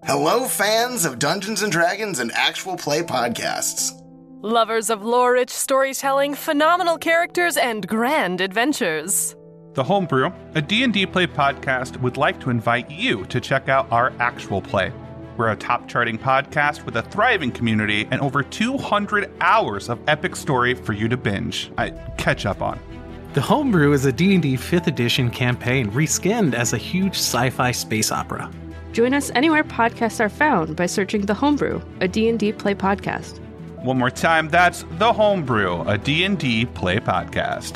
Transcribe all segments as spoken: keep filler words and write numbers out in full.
Hello, fans of Dungeons and Dragons and actual play podcasts. Lovers of lore-rich storytelling, phenomenal characters, and grand adventures. The Homebrew, a D and D play podcast, would like to invite you to check out our actual play. We're a top-charting podcast with a thriving community and over two hundred hours of epic story for you to binge. I catch up on. The Homebrew is a D and D fifth edition campaign reskinned as a huge sci-fi space opera. Join us anywhere podcasts are found by searching The Homebrew, a D and D play podcast. One more time, that's The Homebrew, a D and D play podcast.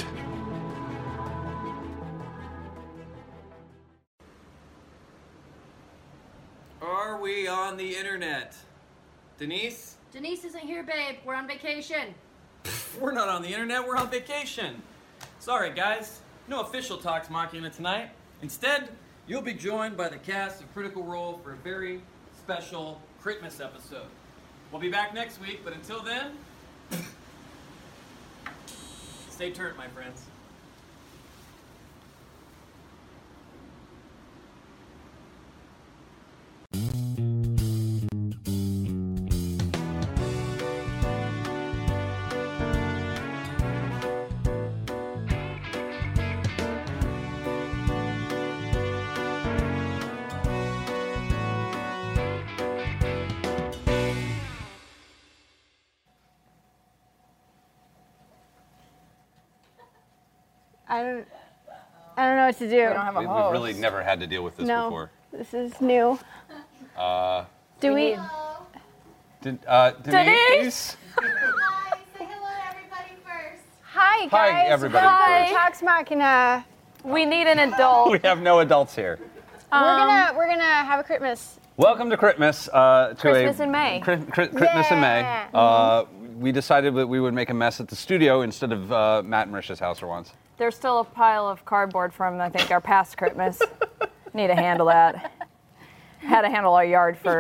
Are we on the internet? Denise? Denise isn't here, babe. We're on vacation. We're not on the internet, we're on vacation. Sorry, guys. No official Talks Machina tonight. Instead, you'll be joined by the cast of Critical Role for a very special Christmas episode. We'll be back next week, but until then, stay turned, my friends. I don't, I don't know what to do. We don't have a we, We've really never had to deal with this no, before. This is new. Uh, do we? Did, uh, Denise? Denise? Hi, say hello to everybody first. Hi, guys. Hi, everybody Hi. first. Talks Machina. We need an adult. We have no adults here. Um, we're gonna we're gonna have a Christmas. Welcome to Christmas. Uh, to Christmas a, in May. Cri- cri- Christmas yeah. in May. Uh, we decided that we would make a mess at the studio instead of uh, Matt and Marisha's house for once. There's still a pile of cardboard from, I think, our past Christmas. Need to handle that. Had to handle our yard first.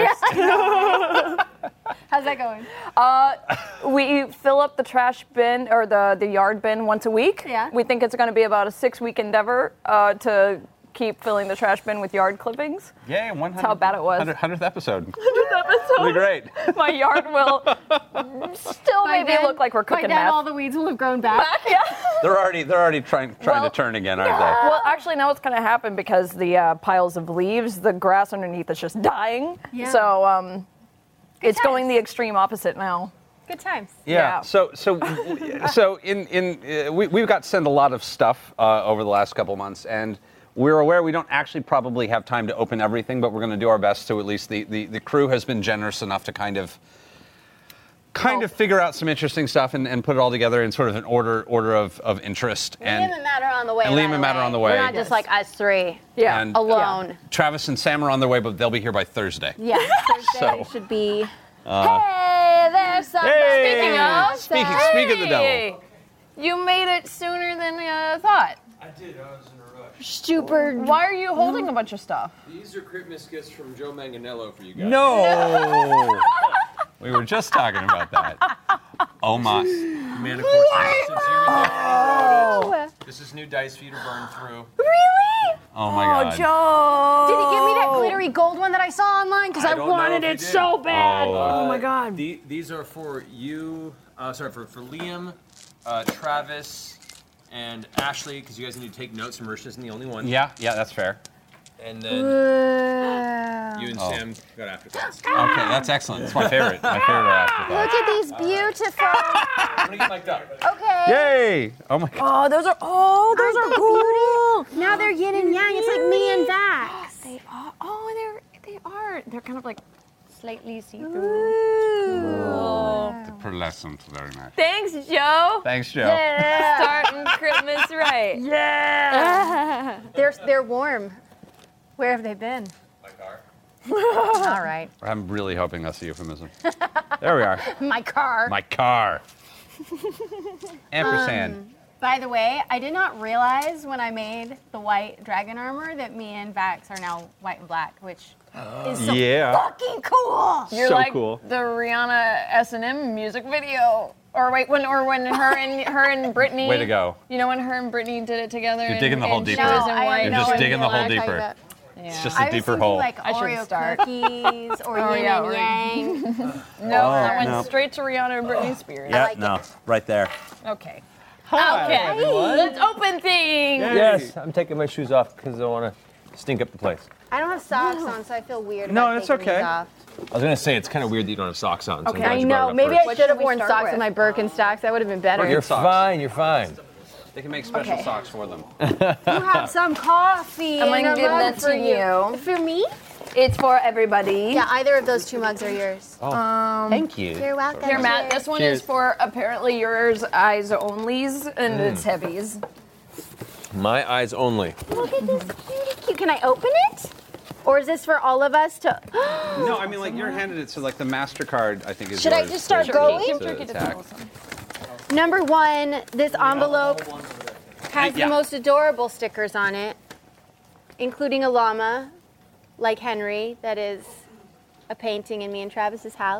Yeah. How's that going? Uh, we fill up the trash bin, or the, the yard bin, once a week. Yeah. We think it's going to be about a six-week endeavor uh, to keep filling the trash bin with yard clippings. Yay, one hundred. That's how bad it was. hundredth episode. hundredth episode. It'll be great. My yard will still By maybe then, look like we're by cooking then meth. all the weeds will have grown back. Yeah. They're already they're already trying trying Well, to turn again, aren't Well, actually, now what's going to happen because the uh, piles of leaves, the grass underneath is just dying. Yeah. So um, it's times. going the extreme opposite now. Good times. Yeah. Yeah. So so so in in uh, we we've got sent a lot of stuff uh, over the last couple months, and we're aware we don't actually probably have time to open everything, but we're going to do our best to at least the, the, the crew has been generous enough to kind of kind Oh. of figure out some interesting stuff and, and put it all together in sort of an order order of, of interest. Liam And and Matt are on the way. and by Liam the and Matt are way. on the way. We're not just like us three. Yeah. And- Alone. Travis and Sam are on their way, but they'll be here by Thursday. Yeah. Thursday So, should be. Uh, hey, there's something. Hey! Speaking of, Speaking speak of the devil. You made it sooner than I thought. I did, I was in a rush. Stupid. Why are you holding a bunch of stuff? These are Christmas gifts from Joe Manganiello for you guys. No. We were just talking about that. Oh my. Man, of course, since you're in there, Oh. this is new dice for you to burn through. Really? Oh my God. Joe! Did he give me that glittery gold one that I saw online? Because I, I don't wanted know if it he did. so bad. Oh. Oh my God. The, these are for you, uh, sorry, for, for Liam, uh, Travis, and Ashley, because you guys need to take notes, and Marisha isn't the only one. Yeah, yeah, that's fair. And then Wow. you and Oh. Sam got afterthoughts. Okay, that's excellent. That's my favorite. My favorite afterthought. Look at these beautiful. I'm gonna get mic'd up. Okay. Yay! Oh my God. Oh, those are oh, those Aren't are they beautiful? Now they're yin and yang. It's like me and Vax. They are. Oh, they're they are. They're kind of like slightly see-through. Ooh. Pearlescent, very nice. Thanks, Joe. Thanks, Joe. Yeah. Starting Christmas right. Yeah. they're they're warm. Where have they been? My car. All right. I'm really hoping that's a euphemism. There we are. My car. My car. Ampersand. Um, by the way, I did not realize when I made the white dragon armor that me and Vax are now white and black, which is so Yeah. fucking cool. You're So like cool. the Rihanna S and M music video. Or wait, when or when her and her and Brittany. Way to go. You know when her and Brittany did it together. You're and, digging the hole and she deeper. was in No, I white. have You're no just idea digging the what hole I'm talking deeper. about. It's just I a was deeper thinking hole. like I should Oreo start. cookies or Oh, yin yeah, and yang. No, Oh, I went no. straight to Rihanna and Britney Spears. Yeah, like no, it. right there. Okay. Hi, okay. everyone. Let's open things. Yes, I'm taking my shoes off because I don't want to stink up the place. I don't have socks on, so I feel weird No, about that's taking okay. these off. I was gonna say it's kind of weird that you don't have socks on. So Okay, I'm glad I you brought know. it up Maybe first. I should have we worn start socks with? in my Birkenstocks. That would have been better. You're fine. You're fine. They can make special Okay. socks for them. You have some coffee. I'm in gonna a give mug that for to you. For me? It's for everybody. Yeah, either of those two mugs are yours. Oh, Um, thank you. You're welcome. Here, Matt. This one Cheers. is for apparently yours, eyes onlys, and Mm. it's heavies. My eyes only. Look at this cutie cute. Can I open it? Or is this for all of us to? No, I mean like you're handed it, so like the MasterCard I think is Should I yours just start to- going? to Give Turkey to attack. Number one, this envelope has Yeah. the most adorable stickers on it, including a llama, like Henry, that is a painting in me and Travis's house.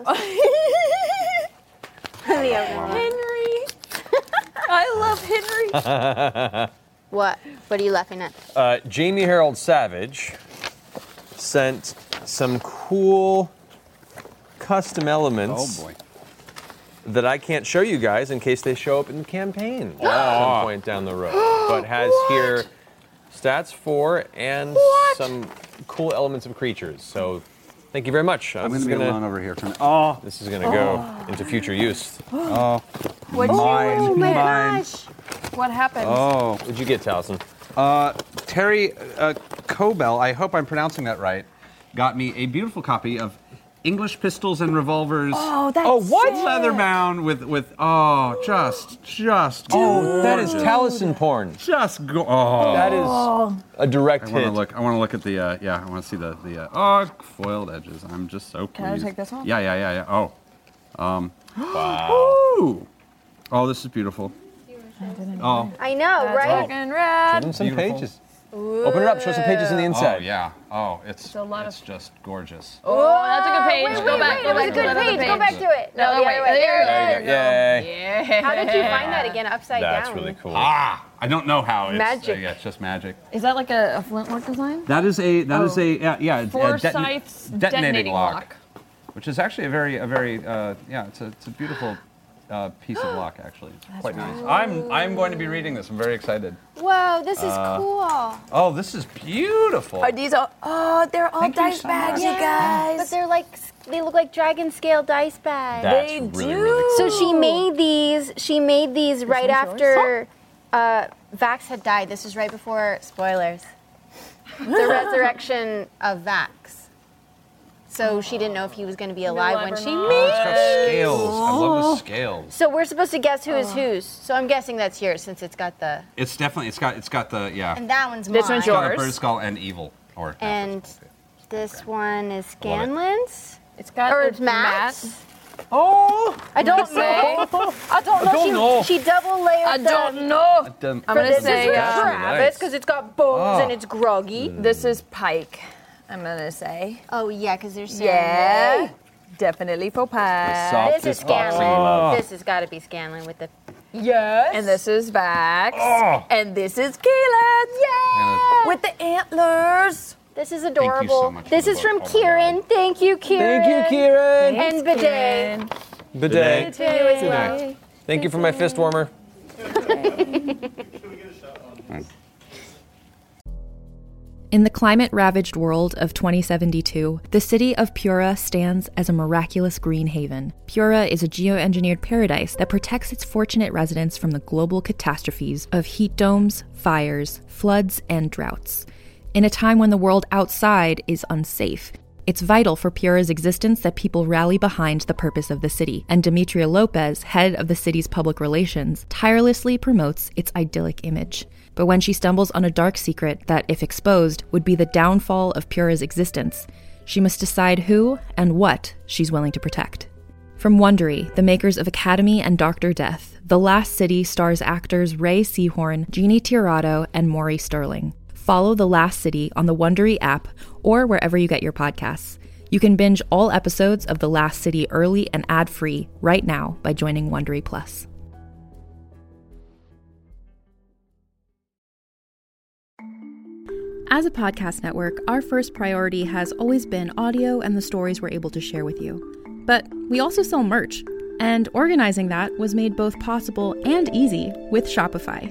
The other one. Henry. I love Henry. What? What are you laughing at? Uh, Jamie Harold Savage sent some cool custom elements. Oh boy. That I can't show you guys in case they show up in the campaign at some point down the road. But has here stats for and some cool elements of creatures. So thank you very much. I'm This gonna is be alone over here for a minute. Oh, This is gonna go into future use. oh, What'd you- mine, Oh my mine. What happened? Oh, What'd you get, Taliesin? uh, Terry uh, Cobell, I hope I'm pronouncing that right, got me a beautiful copy of English Pistols and Revolvers. Oh, that's Oh, what? sick. Leather bound with with oh, just just Oh, that is gorgeous. Taliesin porn. Just go. Oh, That is a direct I want hit. to look. I want to look at the. Uh, yeah, I want to see the the. Uh, oh, foiled edges. I'm just so Can I pleased. take this off? Yeah, yeah, yeah, yeah. Oh. Um. Wow. Ooh. Oh, this is beautiful. Oh. I know, That's right? fucking rad. Show them some Beautiful. pages. Open it up. Show some pages on the Oh inside. yeah. Oh, it's a lot it's just gorgeous. Oh, that's a good page. Wait, go wait, back. wait, go it was back a good to another page. Go back to it. No, No, the wait. other way. There, There there, you Yay. Yeah. How did you find that again? Upside That's down. really cool. Ah, I don't know how. It's, Magic. Uh, yeah, it's just magic. Is that like a, a flintlock design? That is a. That is Oh. a. Yeah, yeah. a detona- Forsyth's detonating, detonating lock, lock. which is actually a very, a very. Uh, yeah, it's a, it's a beautiful uh, piece of lock. Actually, it's quite nice. I'm, I'm going to be reading this. I'm very excited. Whoa, this is Uh, cool. Oh, this is beautiful. Are these all? Oh, they're all Thank you dice so bags, much. you guys. But they're like, they look like dragon scale dice bags. That's They really, do. really cool. So she made these. She made these right one's yours? after uh, Vax had died. This was right before spoilers. The resurrection of Vax. So she didn't know if he was going to be alive when never she know. made. It's got scales. I love the scales. So we're supposed to guess who is whose. So I'm guessing that's yours since it's got the. It's definitely. It's got. It's got the. Yeah. And that one's This mine. one's It's got a yours. bird skull and evil. Or. And this one is Scanlan's. It's got Or it's it's Matt's. Oh! I don't say- know. I don't know. don't she, know. she double layered I them. don't know. Dum- I'm For gonna this say is for uh, That's really Travis nice. because it's got bones Oh. and it's groggy. this is Pike. I'm gonna say. Oh yeah, because there's Yeah. Definitely for Pike. soft- This is Softest boxing Scanlan. glove. This has got to be Scanlan with the. Yes. And this is Vax. Oh. And this is Keelan. Yeah. With the antlers. This is adorable. so much for this the is book. from Oh my Kieran. Thank you, Kieran. Thank you, Kieran. And Bidet. Bidet. To you as well. Thank you for my fist warmer. In the climate-ravaged world of twenty seventy-two, the city of Pura stands as a miraculous green haven. Pura is a geoengineered paradise that protects its fortunate residents from the global catastrophes of heat domes, fires, floods, and droughts. In a time when the world outside is unsafe, it's vital for Pura's existence that people rally behind the purpose of the city, and Demetria Lopez, head of the city's public relations, tirelessly promotes its idyllic image. But when she stumbles on a dark secret that, if exposed, would be the downfall of Pura's existence, she must decide who and what she's willing to protect. From Wondery, the makers of Academy and Doctor Death, The Last City stars actors Ray Seahorn, Jeannie Tirado, and Maury Sterling. Follow The Last City on the Wondery app or wherever you get your podcasts. You can binge all episodes of The Last City early and ad-free right now by joining Wondery Plus. As a podcast network, our first priority has always been audio and the stories we're able to share with you. But we also sell merch, and organizing that was made both possible and easy with Shopify.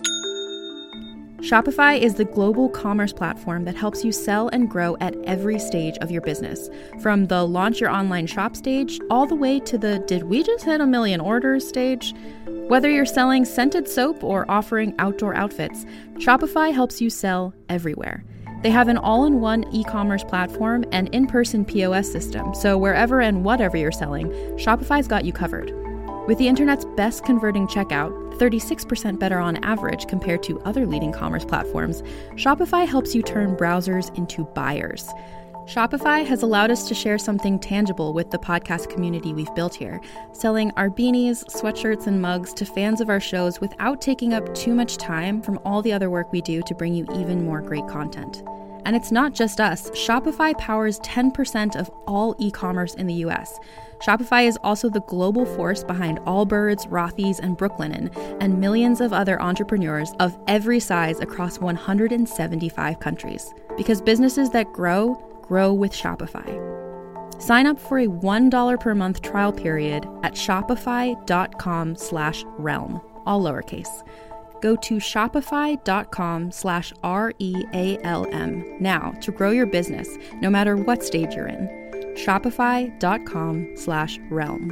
Shopify is the global commerce platform that helps you sell and grow at every stage of your business, from the launch your online shop stage all the way to the did we just hit a million orders stage. Whether you're selling scented soap or offering outdoor outfits, Shopify helps you sell everywhere. They have an all-in-one e-commerce platform and in-person P O S system, so wherever and whatever you're selling, Shopify's got you covered. With the internet's best converting checkout, thirty-six percent better on average compared to other leading commerce platforms, Shopify helps you turn browsers into buyers. Shopify has allowed us to share something tangible with the podcast community we've built here, selling our beanies, sweatshirts, and mugs to fans of our shows without taking up too much time from all the other work we do to bring you even more great content. And it's not just us. Shopify powers ten percent of all e-commerce in the U S. Shopify is also the global force behind Allbirds, Rothy's, and Brooklinen, and millions of other entrepreneurs of every size across one hundred seventy-five countries. Because businesses that grow, grow with Shopify. Sign up for a one dollar per month trial period at shopify.com slash realm, all lowercase. Go to shopify.com slash R-E-A-L-M now to grow your business, no matter what stage you're in. Shopify.com slash realm.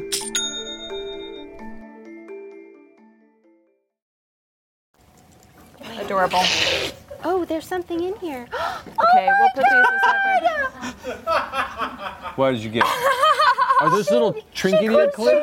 Adorable. Oh, there's something in here. Okay, we'll put these aside. What did you get? Are those little trinket ear clips?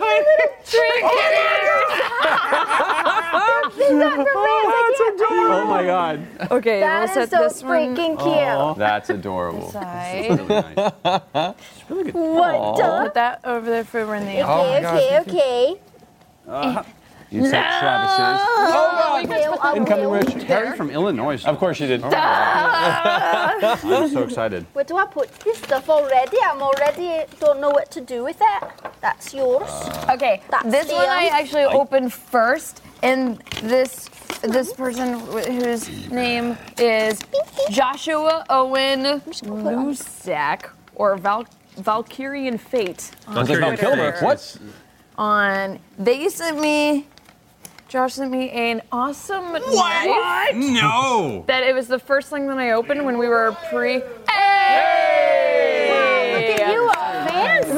Oh my god. Okay, That we'll is set so this one. freaking cute. Oh, that's adorable. Aside. That's really nice. It's really good. What Aw. the? Put that over there for Renee. Oh my Okay, God. okay, okay. Uh, you said Travis's. Oh, God. Incoming Rich. Harry from Illinois. Of course you did. I'm so excited. Where do I put this stuff already? I'm already don't know what to do with it. That's yours. Okay, That's this one I Liam's. actually opened first, and this this person wh- whose name is Joshua Owen Lusak, or Val- Valkyrian Fate. on Sounds like Val Twitter. Kilmer. What? On they sent me. Josh sent me an awesome knife. No. That it was the first thing that I opened when we were pre. Hey! Look at you, all fancy.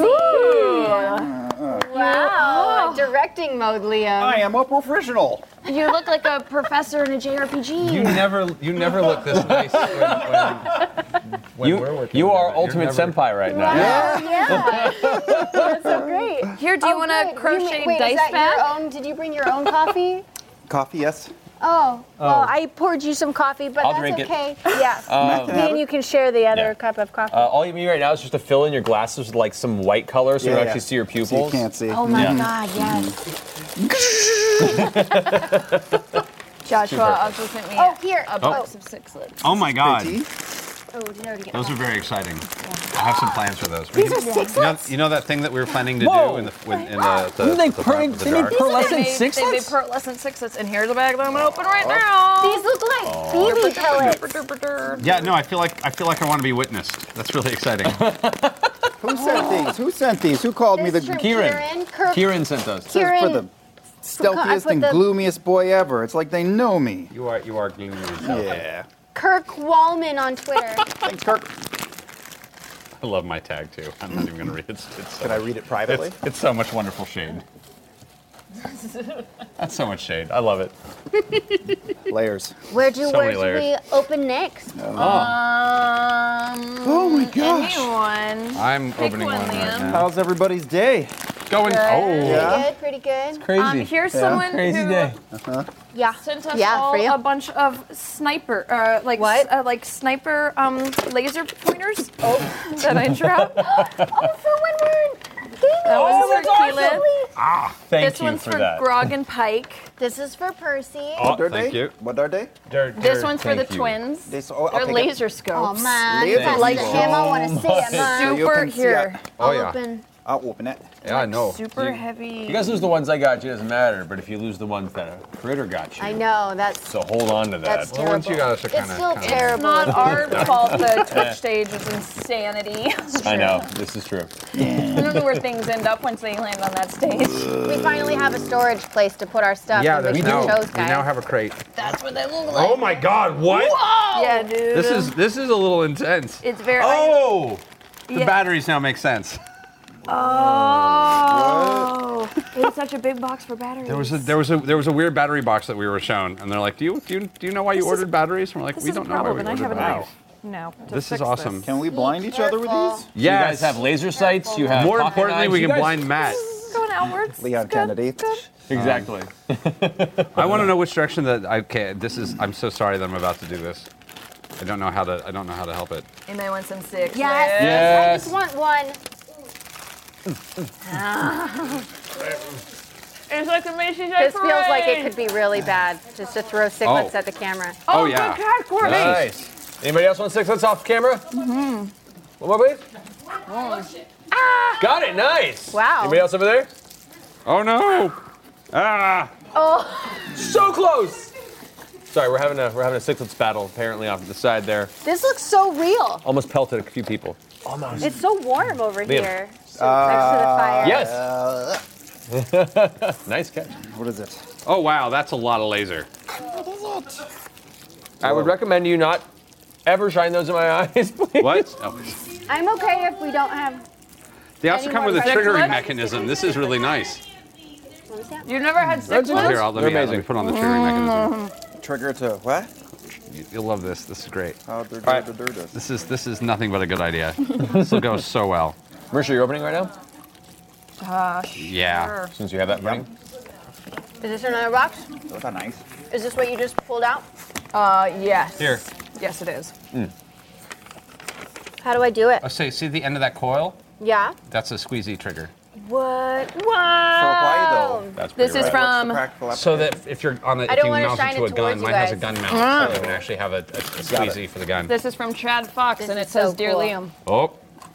Wow, directing mode, Liam. I am a professional. You look like a professor in a J R P G. You never, you never look this nice when, when, when You- we're working you are together. You're ultimate never- senpai right now. Wow, yeah. That's so great. Here, do you Oh, want good. a crochet you, wait, dice is that bag? your own? Did you bring your own coffee? Coffee, yes. Oh, well, Oh. I poured you some coffee, but I'll that's drink it. okay. Yeah. Um, Me and you can share the other Yeah. cup of coffee. Uh, all you need right now is just to fill in your glasses with like some white color so you Yeah, don't yeah. actually see your So pupils. you can't see. oh my yeah. God, yes. Joshua also sent me Oh, here. a Oh, box of sixlets. Oh my God. Tea? oh did I already get Those that? are very exciting. I have some plans for those. These are You know, sixlets? you know that thing that we were planning to Whoa. do in the, with, in the, the, They the, per- the they made jar? per- Pearlescent They made, they made sixlets? pearlescent sixlets, and here's a bag that I'm gonna open right now. These look like baby pellets. Yeah, no, I feel like I feel like I want to be witnessed. That's really exciting. Who sent these? Who sent these? Who called me the This is from Kieran. Kieran. Kirk, Kieran sent those. for Kieran. the stealthiest put and the- gloomiest boy ever? It's like they know me. You are you are gloomy. Yeah. Kirk Wallman on Twitter. Thanks, Kirk. I love my tag too. I'm not even gonna read it. It's, it's so Can I read it privately? It's, it's so much wonderful shade. That's so much shade. I love it. Layers. Where'd you, So where many should we layers. open next? Um, Oh my gosh. anyone. I'm Pick opening one, one right Liam. now. How's everybody's day? Going. Good. Oh. Yeah. Good, pretty good. Crazy. Um, here's Yeah. someone Crazy who day. Yeah. sent us Yeah, all for you. a bunch of sniper, uh, like What? s- uh, like sniper um, laser pointers that I dropped. Oh, for when we're gaming. That was Oh, for that's Keelan. Ah, Thank This you one's for, for that. Grog and Pike. This is for Percy. Oh, What are thank they? you. What are they? They're- This they're- one's for the thank you. twins. They, oh, I'll They're take laser Oh scopes. man, Laser pass Like it to him. I want to see it, so man. So you Super can see here. it. Oh I'll yeah. open. I'll open it. Yeah, I know. Super You- heavy. You guys lose the ones I got you, doesn't matter. But if you lose the ones that a critter got you, I know, that's so hold on to that. that's The terrible. ones you got us are it's kinda- still kinda- terrible. Not our fault the Twitch stage is insanity. I know, this is true. I don't know where things end up once they land on that stage. We finally have a storage place to put our stuff. Yeah, in that's which now, we chose, we guys. now have a crate. That's what they look like. Oh my God! What? Whoa! Yeah, dude. This is this is a little intense. It's very. Oh, the Yeah. batteries now make sense. Oh, it's such a big box for batteries. There was a there was a there was a weird battery box that we were shown, and they're like, "Do you do you, do you know why you This is- ordered batteries?" And we're like, This "We is a don't know why problem, we and I ordered have a batteries." knife. No. to This is fix awesome. this. Can we blind each other with these? You guys have laser sights. You have. More pocket importantly, knives. we You can guys- blind Matt. Going outwards. Leon Good, Kennedy. good. Exactly. I want to know which direction that I okay. This is. I'm so sorry that I'm about to do this. I don't know how to. I don't know how to help it. Anybody want some six? Yes. I Yes. just want one. It's like the Macy's Day This feels like it Parade. could be really bad, just to throw cichlids Oh. at the camera. Oh, Oh, yeah. good catch, Courtney. Nice. Anybody else want six? Let's off camera. Mm-hmm. One more, please. Got it. Nice. Wow. Anybody else over there? Oh no! Ah! Oh, So close. Sorry, we're having a we're having a cichlids battle apparently off to the side there. this looks so real. Almost pelted a few people. Almost. It's so warm over Liam. here. Next to the fire. Yes. Uh, Nice catch. what is it? Oh wow, that's a lot of laser. What is it? I would recommend you not ever shine those in my eyes, please. What? Oh. I'm okay if we don't have. They also Any come more with a cichlids? triggering mechanism. This is really nice. You've never had Red's cichlids? Here, I'll, let, They're me, uh, let me amazing. put on the triggering mechanism. Trigger to what? You- You'll love this. This is great. How do All right. do do this? This is this is nothing but a good idea. This will go so well. Marisha, you're opening right now? Uh, Yeah. sure. Since you have that running? Is this another box? Those are nice. Is this what you just pulled out? Uh, yes. Here. Yes, it is. How do I do it? Oh, say, see the end of that coil? Yeah. That's a squeezy trigger. What? For why though? That's This pretty is rad. from. Practical So that if you're on the, I if don't you wanna mount shine it to it a gun, towards you mine has a guys. gun mount, Ah. so you can actually have a, a, a squeezy for the gun. This is from Chad Fox, This and is it says, so "Dear cool. Liam." Oh.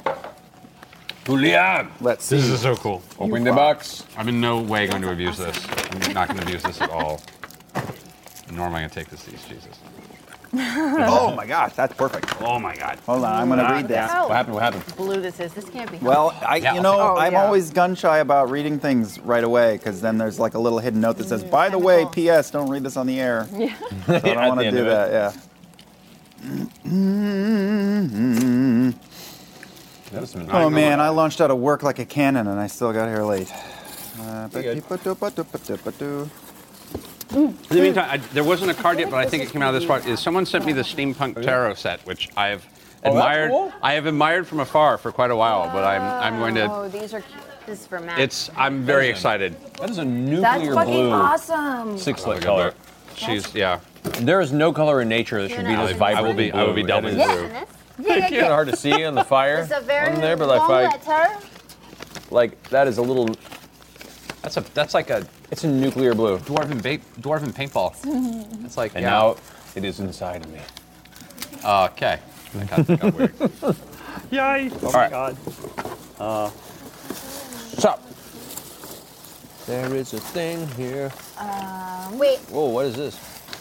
Julian! Let's see. This is so cool. Opening the box. I'm in no way going to abuse this. I'm not going to abuse this at all. Nor am I going to take this to these, Jesus. Oh my gosh, that's perfect. Oh my God. Hold on, I'm gonna read this. How What happened? What happened? blue this is. This can't be. Well, I, Yeah, you know, I'll take it. I'm Oh, yeah. always gun shy about reading things right away because then there's like a little hidden note that says, "By the way, chemical. P S Don't read this on the air." Yeah. So I At don't want the to end do of it. that. Yeah. That was some Oh man, I launched out of work like a cannon and I still got here late. Uh, good. ba-dee-ba-doo-ba-doo-ba-doo. In the meantime, I, there wasn't a card yet, but I think it came out of this part. Is someone sent me the Steampunk Tarot set, which I have that's admired. cool. I have admired from afar for quite a while, but I'm I'm going to. Oh, these are cute. This is for Matt. It's I'm very excited. That is a That's nuclear fucking blue awesome. six-lit color. She's yeah. There is no color in nature that should be know, this I vibrant. will be- I will be blue. doubling That is yeah, blue. and this. Yeah, yeah, Kind of yeah. hard to see on the fire It's a very on there, but like, long like, letter. like that is a little. That's a that's like a It's a nuclear blue. dwarven ba- dwarven paintball. It's like And yeah. now it is inside of me. Okay. That got, that got weird. Yay! Oh my god. Uh. Stop. There is a thing here. Um, wait. Whoa! What is this?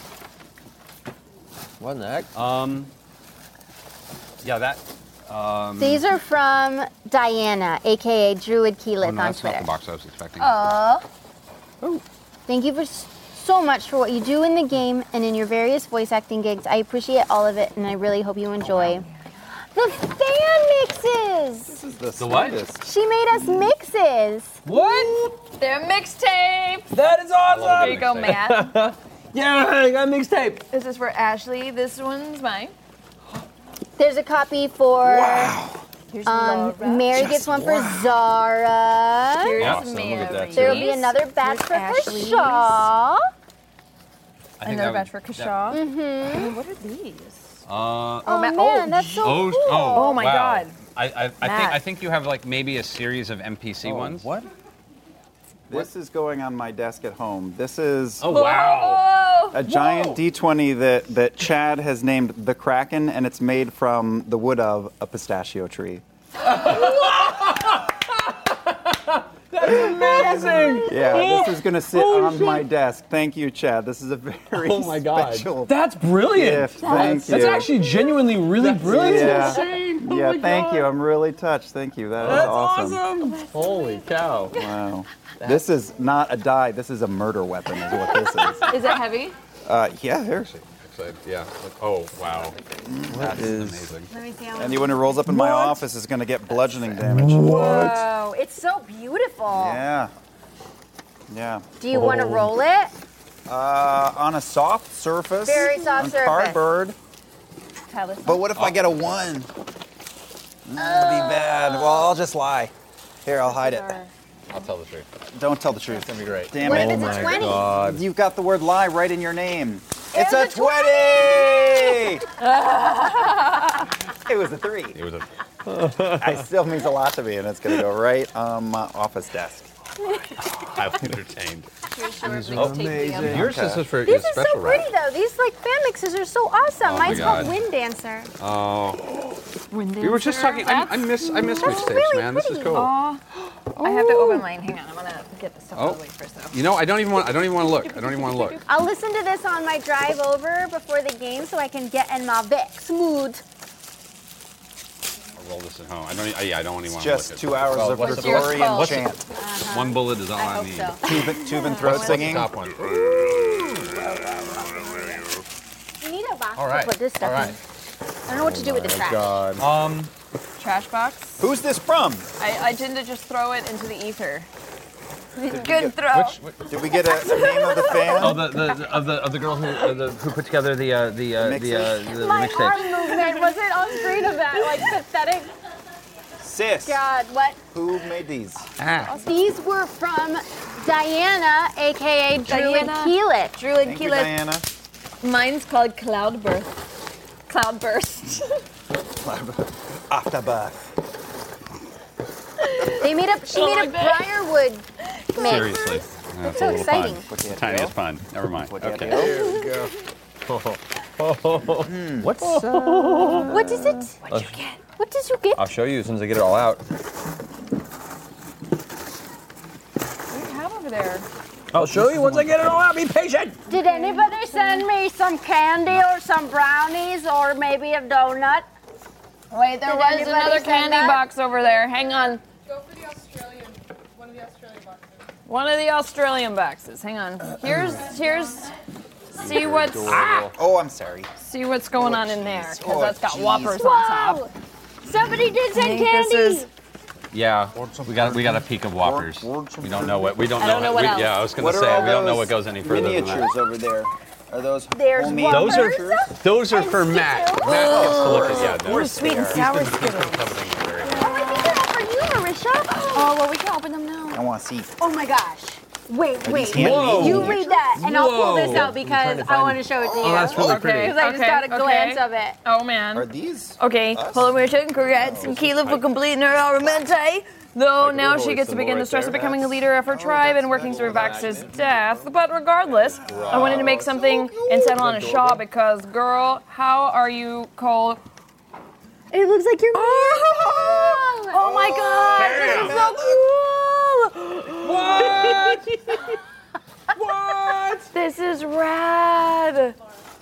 What in the heck? Um. Yeah, that. Um, These are from Diana, aka Druid oh Keyleth no, on that's not Twitter. the box I was expecting. Oh. Thank you for s- so much for what you do in the game and in your various voice acting gigs. I appreciate all of it, and I really hope you enjoy. The fan mixes! This is the, The what? sweetest. She made us mixes. What? They're mixtapes. That is awesome! Here you go, Matt. Yeah, I got a mixtape. This is for Ashley. This one's mine. There's a copy for. Wow. Here's Um, Laura. Mary gets one for Zara. Here's Yeah, so Mary. look at that, too. There will be another batch Here's for Ashley's. Kershaw. I think Another that batch for would- Kashaw. Mm-hmm. What are these? that- Uh, Oh, Ma- man, oh, that's so oh, cool. oh, Oh my wow. God. I, I, I think Matt. I think you have like maybe a series of N P C ones. What? This is going on my desk at home. This is Oh wow! Oh, a giant D twenty that, that Chad has named the Kraken, and it's made from the wood of a pistachio tree. amazing. Yeah, this is gonna sit Holy on shit. my desk. Thank you, Chad. This is a very Oh my God. special That's brilliant. gift. Thank That's you. actually genuinely really brilliant. yeah. Oh yeah, my thank God. you. I'm really touched. Thank you. That is That's awesome. awesome. Holy cow. Wow. This is not a die. This is a murder weapon, is what this is. Is it heavy? Uh, yeah, here. Yeah. Oh, wow. That is amazing. Let me see how Anyone who rolls up in my What? office is going to get bludgeoning damage. Whoa, it's so beautiful. Yeah. Yeah. Do you want to roll it? Uh, on a soft surface. Very soft on surface. cardboard. But what if I get a one? Mm, That'd be bad. Well, I'll just lie. Here, I'll hide it. I'll tell the truth. Don't tell the truth. It's gonna be great. Damn What it. if it's a twenty? God. You've got the word lie right in your name. It's It's, a, a twenty! It was a three. It was a. It still means a lot to me, and it's going to go right on my office desk. I'm entertained. These are amazing. Yours Okay. is just for These is are so special wrap. pretty though. These like fan mixes are so awesome. Oh my Mine's called God. Wind Dancer. Oh. Wind We were just talking. I, I miss. I miss That's mixtapes, really man. This is pretty. cool. Aw. I have to open mine. Hang on, I'm gonna get the stuff out of the way first though. You know, I don't even want. I don't even want to look. I don't even want to look. I'll listen to this on my drive over before the game so I can get in my Vex mood. I'll roll this at home. I don't. e- Yeah, I don't even want to Just look at two it. hours Well, of what's the- Gregorian what's the- chant. Uh-huh. One bullet is all I, I hope need. so. Tube, tube and throat What's the singing. top one? You need a box All right. to put this stuff All right. in. I don't know what to do with the trash. God. Um. Trash box. Who's this from? I, I tend to just throw it into the ether. Good throw. Did we get a, a name of the fan? Oh, the, the of the of the girl who uh, the, who put together the uh, the uh, the uh, the My mixtape. arm movement wasn't on screen of that, like pathetic. Sis. God, what? Who made these? Ah. These were from Diana, aka Druid Diana. Keelik. Druid Thank you, Keelik. Diana. Mine's called Cloudburst. Cloudburst. Afterbirth. They made up. She Oh, made like a that. briarwood mix. Seriously. That's so exciting. Tiniest pun. Never mind. Okay. There we go. What's uh, What is it? What'd you get? What did you get? I'll show you as soon as I get it all out. What do you have over there? I'll show you once I get it all out. Be patient. Did anybody send me some candy or some brownies or maybe a donut? Wait, there Did was anybody another send candy that? box over there. Hang on. Go for the Australian, one of the Australian boxes. One of the Australian boxes. Hang on. Here's here's. See what's ah, Oh, I'm sorry. see what's going on in there because Oh, that's got jeez. whoppers on top. Whoa! Somebody did send I think candy. this is- Yeah, we got we got a peek of Whoppers. We don't know what we don't I know. don't know what we, else. Yeah, I was gonna What are say all we don't know those what goes any further than miniatures that. over there? Are those There's homemade Those are miniatures? those are for Matt. Matt gets to look at yeah. Of no. course Sweet they and are. sour Skittles. Oh, I think they're all for you, Marisha. Oh well, we can open them now. I want to see. Oh my gosh. Wait, Are wait. these handmade? You read that, and I'll pull this Whoa. out because I want to show it to you. Oh, that's really Okay. pretty. Because I just Okay, got a okay. glance of it. Oh man. Are these? Okay, us? hold on, we're taking congrats and Keela for completing her Aramente. Though now she gets to begin the stress of becoming a leader of her tribe and working through Vax's death. But regardless, I wanted to make something and settle on a shawl because, girl, how are you called? It looks like you're. Oh, oh my god, this is so cool! What? What? This is rad.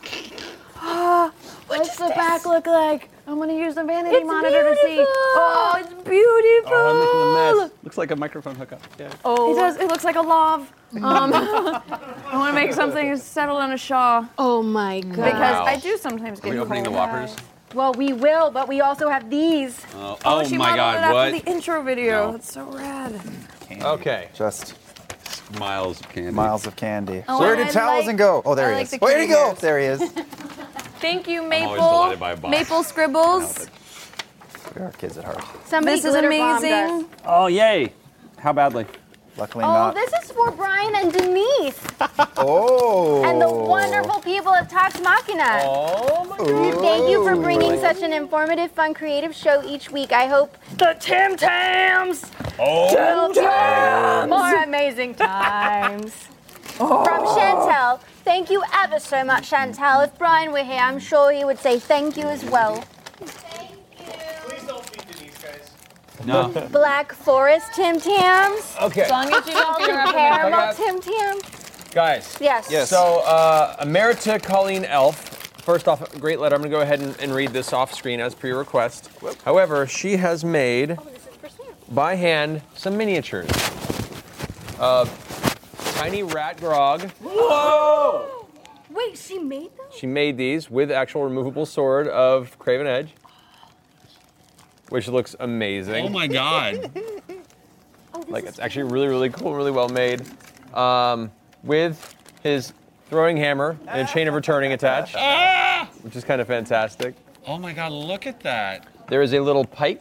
Ah, what's the back look like? I'm gonna use the vanity It's monitor to see. beautiful. Oh, it's beautiful. Oh, I'm making a mess. Looks like a microphone hookup. Yeah. Oh, it does. It looks like a love. Um, I want to make something settled on a shawl Oh my god. because Wow. I do sometimes Are get we opening the cold. Whoppers? Well, we will, but we also have these. Oh, Oh, oh she my modeled it God! after What? the intro video. No. That's so rad. Candy. Okay. Just Miles of candy. miles of candy. Oh, Where and did I Taliesin like- go? Oh, there I he like is. the Where'd he kitty go? hairs. There he is. Thank you, always Maple. delighted by a box. Maple Scribbles. We are kids at heart. Somebody This is glitter bombed amazing. us. Oh, yay. How badly? Luckily Oh, not. this is for Brian and Denise Oh. and the wonderful people of Talks Machina. Oh, my Ooh. Thank you for bringing such an informative, fun, creative show each week. I hope The Tim Tams. Oh, will fuel more amazing times. From Chantel, thank you ever so much, Chantel. If Brian were here, I'm sure he would say thank you as well. Please don't feed Denise, guys. No. Black Forest Tim Tams. Okay. As long as you don't figure out Caramel I got- Tim Tam. Guys. Yes. Yes. So, uh, Emerita Colleen Elf. First off, a great letter. I'm going to go ahead and, and read this off screen as per your request. However, she has made, by hand, some miniatures. Uh, tiny rat grog. Whoa! Wait, she made them? She made these with actual removable sword of Craven Edge, which looks amazing. Oh my god. Like, it's actually really, really cool, really well made. Um, with his throwing hammer and a chain of returning attached, Ah! which is kind of fantastic. Oh my god, look at that. There is a little pike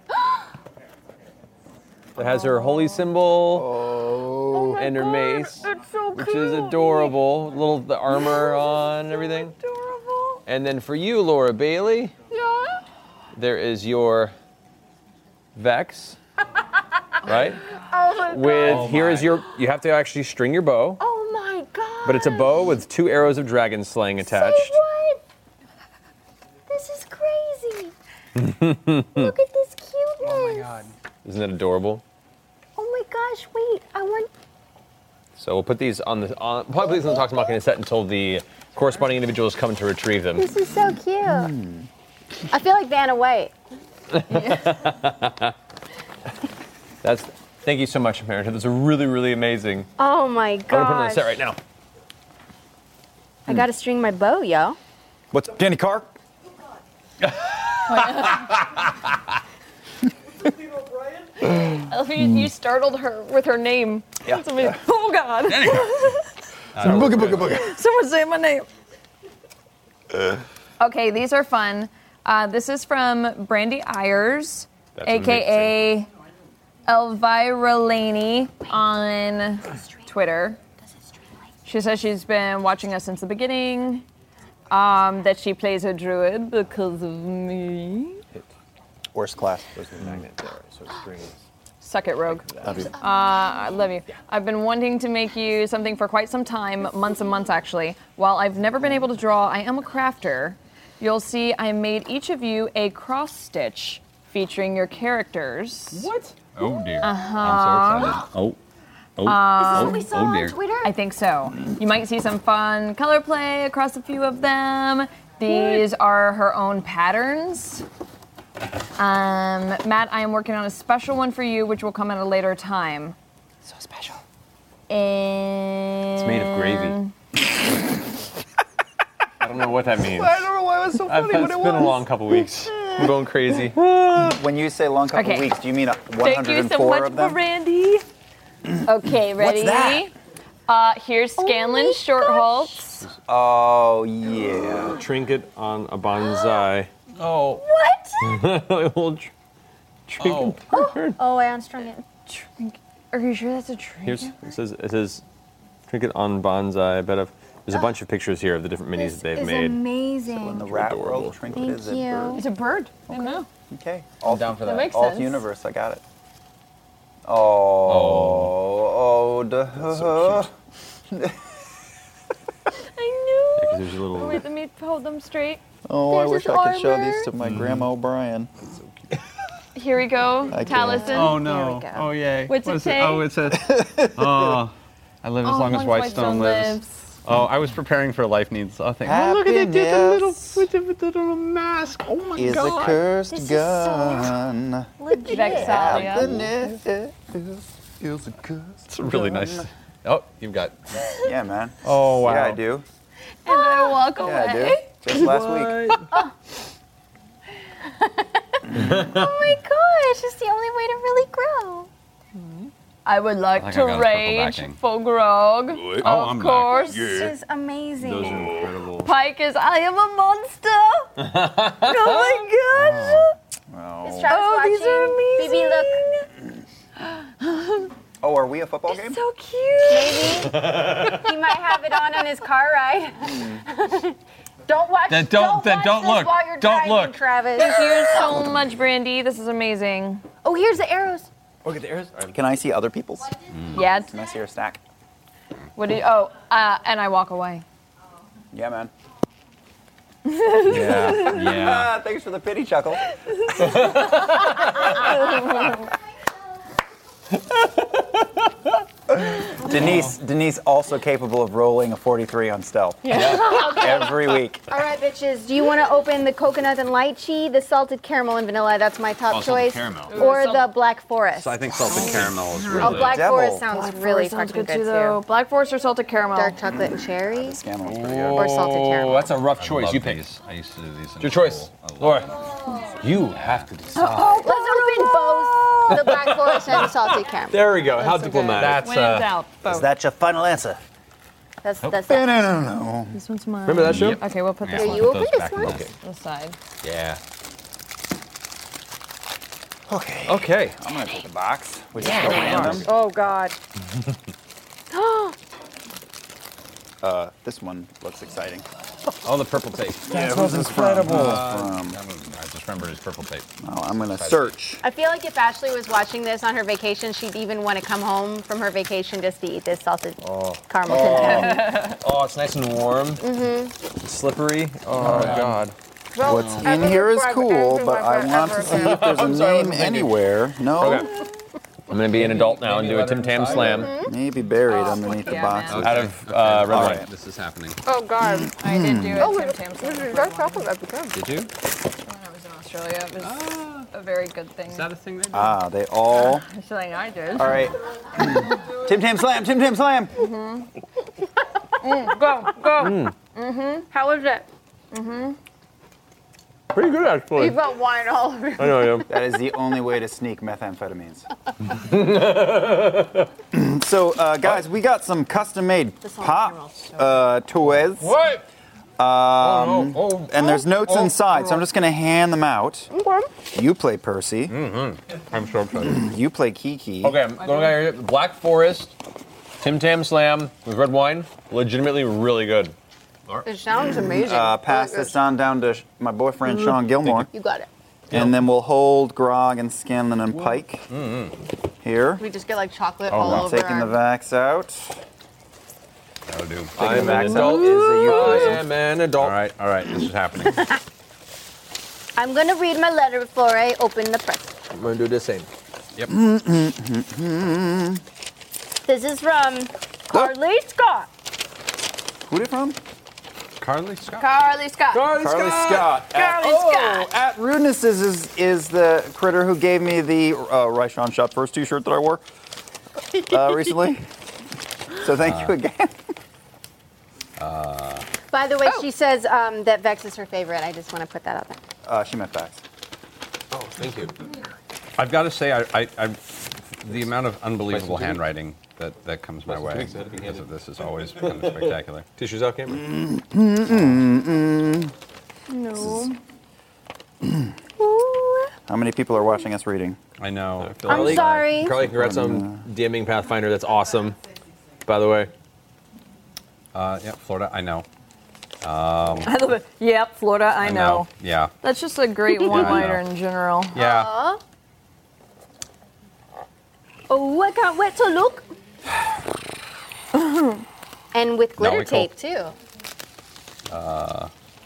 that has her holy symbol and her mace, which is adorable. Little the armor on and everything. Adorable. And then for you, Laura Bailey, Yeah. there is your Vex, right? Oh my With god. here is your. You have to actually string your bow, Oh my god. but it's a bow with two arrows of dragon slaying attached. Say what? This is crazy. Look at this cuteness. Oh my god. Isn't that adorable? Oh my gosh, wait. I want. So we'll put these on the on, probably put these on the Talks Machina set until the corresponding individuals come to retrieve them. This is so cute. I feel like Vanna White. That's. Thank you so much, Emerita. That's really, really amazing. Oh my I'm gonna put them on the gosh. set right now. I gotta string my bow, yo. What's up, Danny Carr? I love you, you startled her with her name. Yeah. That's amazing. Oh God. Booga booga booga. Someone say my name. Okay, these are fun. Uh, this is from Brandy Ayers, That's aka Elvira Laney on Twitter. She says she's been watching us since the beginning. Um, that she plays a druid because of me. Worst class. There's the magnet there, so it strings. Suck it, Rogue. Love you. Uh, I love you. I've been wanting to make you something for quite some time, months and months actually. While I've never been able to draw, I am a crafter. You'll see I made each of you a cross stitch featuring your characters. What? Oh dear. Uh-huh. I'm so excited. Oh. Oh. Um, Is this what we saw on Twitter? I think so. You might see some fun color play across a few of them. These are her own patterns. Um, Matt, I am working on a special one for you, which will come at a later time. So special. And It's made of gravy. I don't know what that means. I don't know why it was so I've, funny. it's What it been was. a long couple weeks. I'm going crazy. When you say long couple Okay. weeks, do you mean a Thank you so one hundred four much, of them? Randy. Okay, ready? What's that? Uh, here's Scanlan Shortholtz. Oh yeah. Trinket on a bonsai. Oh. What? A little tr- trinket. Oh, oh, I unstrung it. Trinket. Are you sure that's a trinket? Here's it says it says trinket on bonsai. I bet of there's a bunch of pictures here of the different minis that they've Is made. amazing. In the rat world, trinket Thank is a you. bird. It's a bird. I don't know. Okay. All down for That that. makes All sense. universe, I got it. Oh, oh, duh. I knew. Yeah, 'cause there's a little. Wait, let me hold them straight. Oh, I There's wish his I could show armor. these to my Grandma O'Brien. Here we go. I can't. Taliesin. Oh There no. we go. Oh yay. What's What it is say? Oh, it says. Oh. I live as Oh, long as once Whitestone lives. Oh, I was preparing for life needs. I think. Oh, look at they did the little Happiness with the, with the little mask. Oh my is god. a cursed This is so gun. Legit. Vexalia. Happiness is a cursed It's really nice. Oh, you've got. Yeah, man. Oh wow. Yeah, I do. And I walk Yeah, away. I do. Just last week. Oh my gosh, it's the only way to really grow. I would like I think to I got a purple rage backing. for Grog. Oh, of I'm back. course. This is amazing. Those are incredible. Pike is I am a monster. Oh my gosh. Is Oh. Travis Oh, watching? these are amazing. Bibi, look. Oh, are we a football game? So cute. Maybe he might have it on in his car ride. Don't watch. Then don't- then watch don't this look. While you're Don't driving, look. Travis. Thank you so much, Brandy. This is amazing. Oh, here's the arrows. Look at the arrows. Can I see other people's? Yeah. Can I see your snack? What did? Oh, uh, and I walk away. Yeah, man. Yeah. Yeah. Ah, thanks for the pity chuckle. Denise, Denise also capable of rolling a forty-three on stealth. Yeah. Okay. Every week. All right, bitches. Do you want to open the coconut and lychee, the salted caramel and vanilla? That's my top Oh, salted choice. caramel. Or the black forest. So I think salted caramel is really Oh, black Devil. forest sounds Black really Forest sounds fucking good good too, too. though. Black Forest or salted caramel? Dark chocolate and cherry. Oh, Or salted caramel. that's a rough I choice. love You pick. these. I used to do these. in Your choice, school. I love Laura. them. You have to decide. Let's open both the black forest and the salted caramel. There we go. How diplomatic. That's When in uh, doubt, Is vote. that your final answer? That's that's No, it. no, no, no. This one's mine. Remember that show? Yep. Okay, we'll put Yeah, this Here, one you put open those this back in one. the- Okay. this side. Yeah. Okay. Okay. I'm gonna take the box, which is random. Oh God. Uh, this one looks exciting. Oh, the purple tape. Yeah, who's this incredible. Uh, From? that was, I just remember his purple tape. Oh, I'm gonna search. I feel like if Ashley was watching this on her vacation, she'd even want to come home from her vacation just to eat this salted caramel. Oh. Oh, it's nice and warm. Mm-hmm. It's slippery. Oh, God. What's in here is cool, but I want to see if there's a I'm sorry, I name wasn't thinking. anywhere. No. Okay. I'm going to be an adult now and do a Tim Tam Slam Maybe buried underneath the yeah, box. man. out of uh, red All wine. right. This is happening. Oh God. I did do it. Oh, Tim Tam Slam when dark chocolate, that'd be good. Did you? I was in Australia. It was a very good thing. Is that a thing they do? Ah, they all. It's something I did. All right. Tim Tam Slam, Tim Tam Slam. Mm, go, go. Mm-hmm. How was it? Mm-hmm. Pretty good, actually. You've got wine all over you. I know, yeah. That is the only way to sneak methamphetamines. So, uh, guys, we got some custom-made pop uh, toys. What? Um, Oh, no. Oh, and there's notes oh, inside, oh. so I'm just going to hand them out. Okay. You play Percy. Mm-hmm. I'm so excited. You play Kiki. Okay, I'm going here. Black Forest, Tim Tam Slam with red wine. Legitimately really good. It sounds amazing. Uh, pass this on down to sh- my boyfriend, Sean Gilmore. You got it. And then we'll hold Grog and Scanlon and Pike Mm-hmm. here. We just get like chocolate Oh, all I'm over taking our... the vax out. That'll do. Taking I'm the an vax out adult. is a euphemism. I am an adult. All right, all right. This is happening. I'm going to read my letter before I open the present. I'm going to do the same. Yep. This is from Carly Scott. Who's it from? Carly Scott. Carly Scott. Carly, Carly Scott. Carly at, Scott. Oh, at Rudeness is, is the critter who gave me the uh, Ryshawn Shot First t-shirt that I wore uh, recently. So thank Uh, you again. Uh, By the way, she says um, that Vex is her favorite. I just want to put that out there. Uh, she meant facts. Oh, thank you. I've got to say, I, I, I, the amount of unbelievable Nice and handwriting that, that comes my Nice and way sweet. That'd be because handy. of this is always kind of spectacular. Tissues out, Cameron. Mm-mm-mm. No. How many people are watching us reading? I know. I'm Carly, sorry. Carly, congrats on DMing Pathfinder. That's awesome. By the way. Uh, yeah, Florida, I know. Um, I love it. Yep, Florida, I, I know. know. Yeah. That's just a great I one-liner know. in general. Yeah. Aw. Oh, I can't wait to look. And with glitter we call- tape, too. Uh,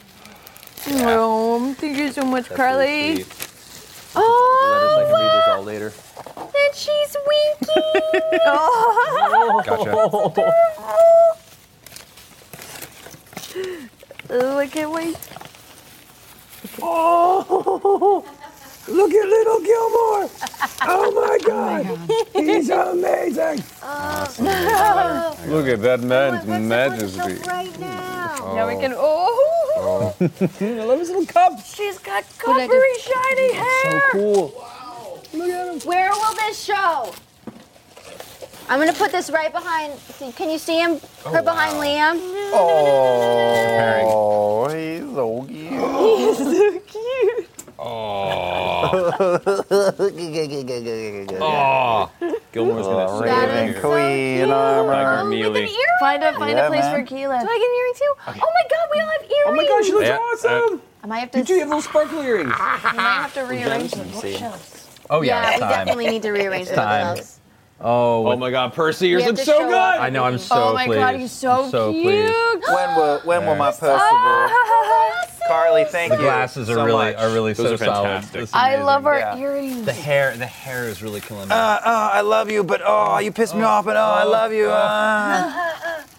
Oh, thank you so much, Carly. Letters, I can read this all later. And she's winking. Oh. Gotcha. Oh, I can't wait. Oh, look at little Gilmore. Oh my God. He's amazing. Look at that man's majesty. Right now. Now we can. Oh. I love his little cup. She's got coppery, shiny hair. So cool. Where will this show? I'm gonna put this right behind. see- Can you see him? Her behind Liam. Oh, he's so cute. He's so cute. Oh. Oh. Gilmore's gonna Raven say it. Queen armor. Tiger Mealy. Find a find Yeah, a place man. for Keelan. Do I get an earring too? Oh my God, we all have earrings. Oh my God, she looks Yeah, awesome. I might have to. You two have little sparkly earrings. We might have to rearrange the Gems, see. bookshelves. oh, yeah, Yeah, it's we time. definitely need to rearrange the time. bookshelves. Oh, Oh my God, Percy, yours We have looks to so show good. off. I know, I'm so Oh my pleased. God, he's so, I'm so cute. pleased. When will when will my Percival? Ah. Carly, thank The you. glasses are so really much. are really Those so are fantastic. solid. This is I amazing. love our Yeah. earrings. The hair. The hair is really killing me. Uh, uh, I love you, but oh, you pissed me off, but oh, I love you. Uh.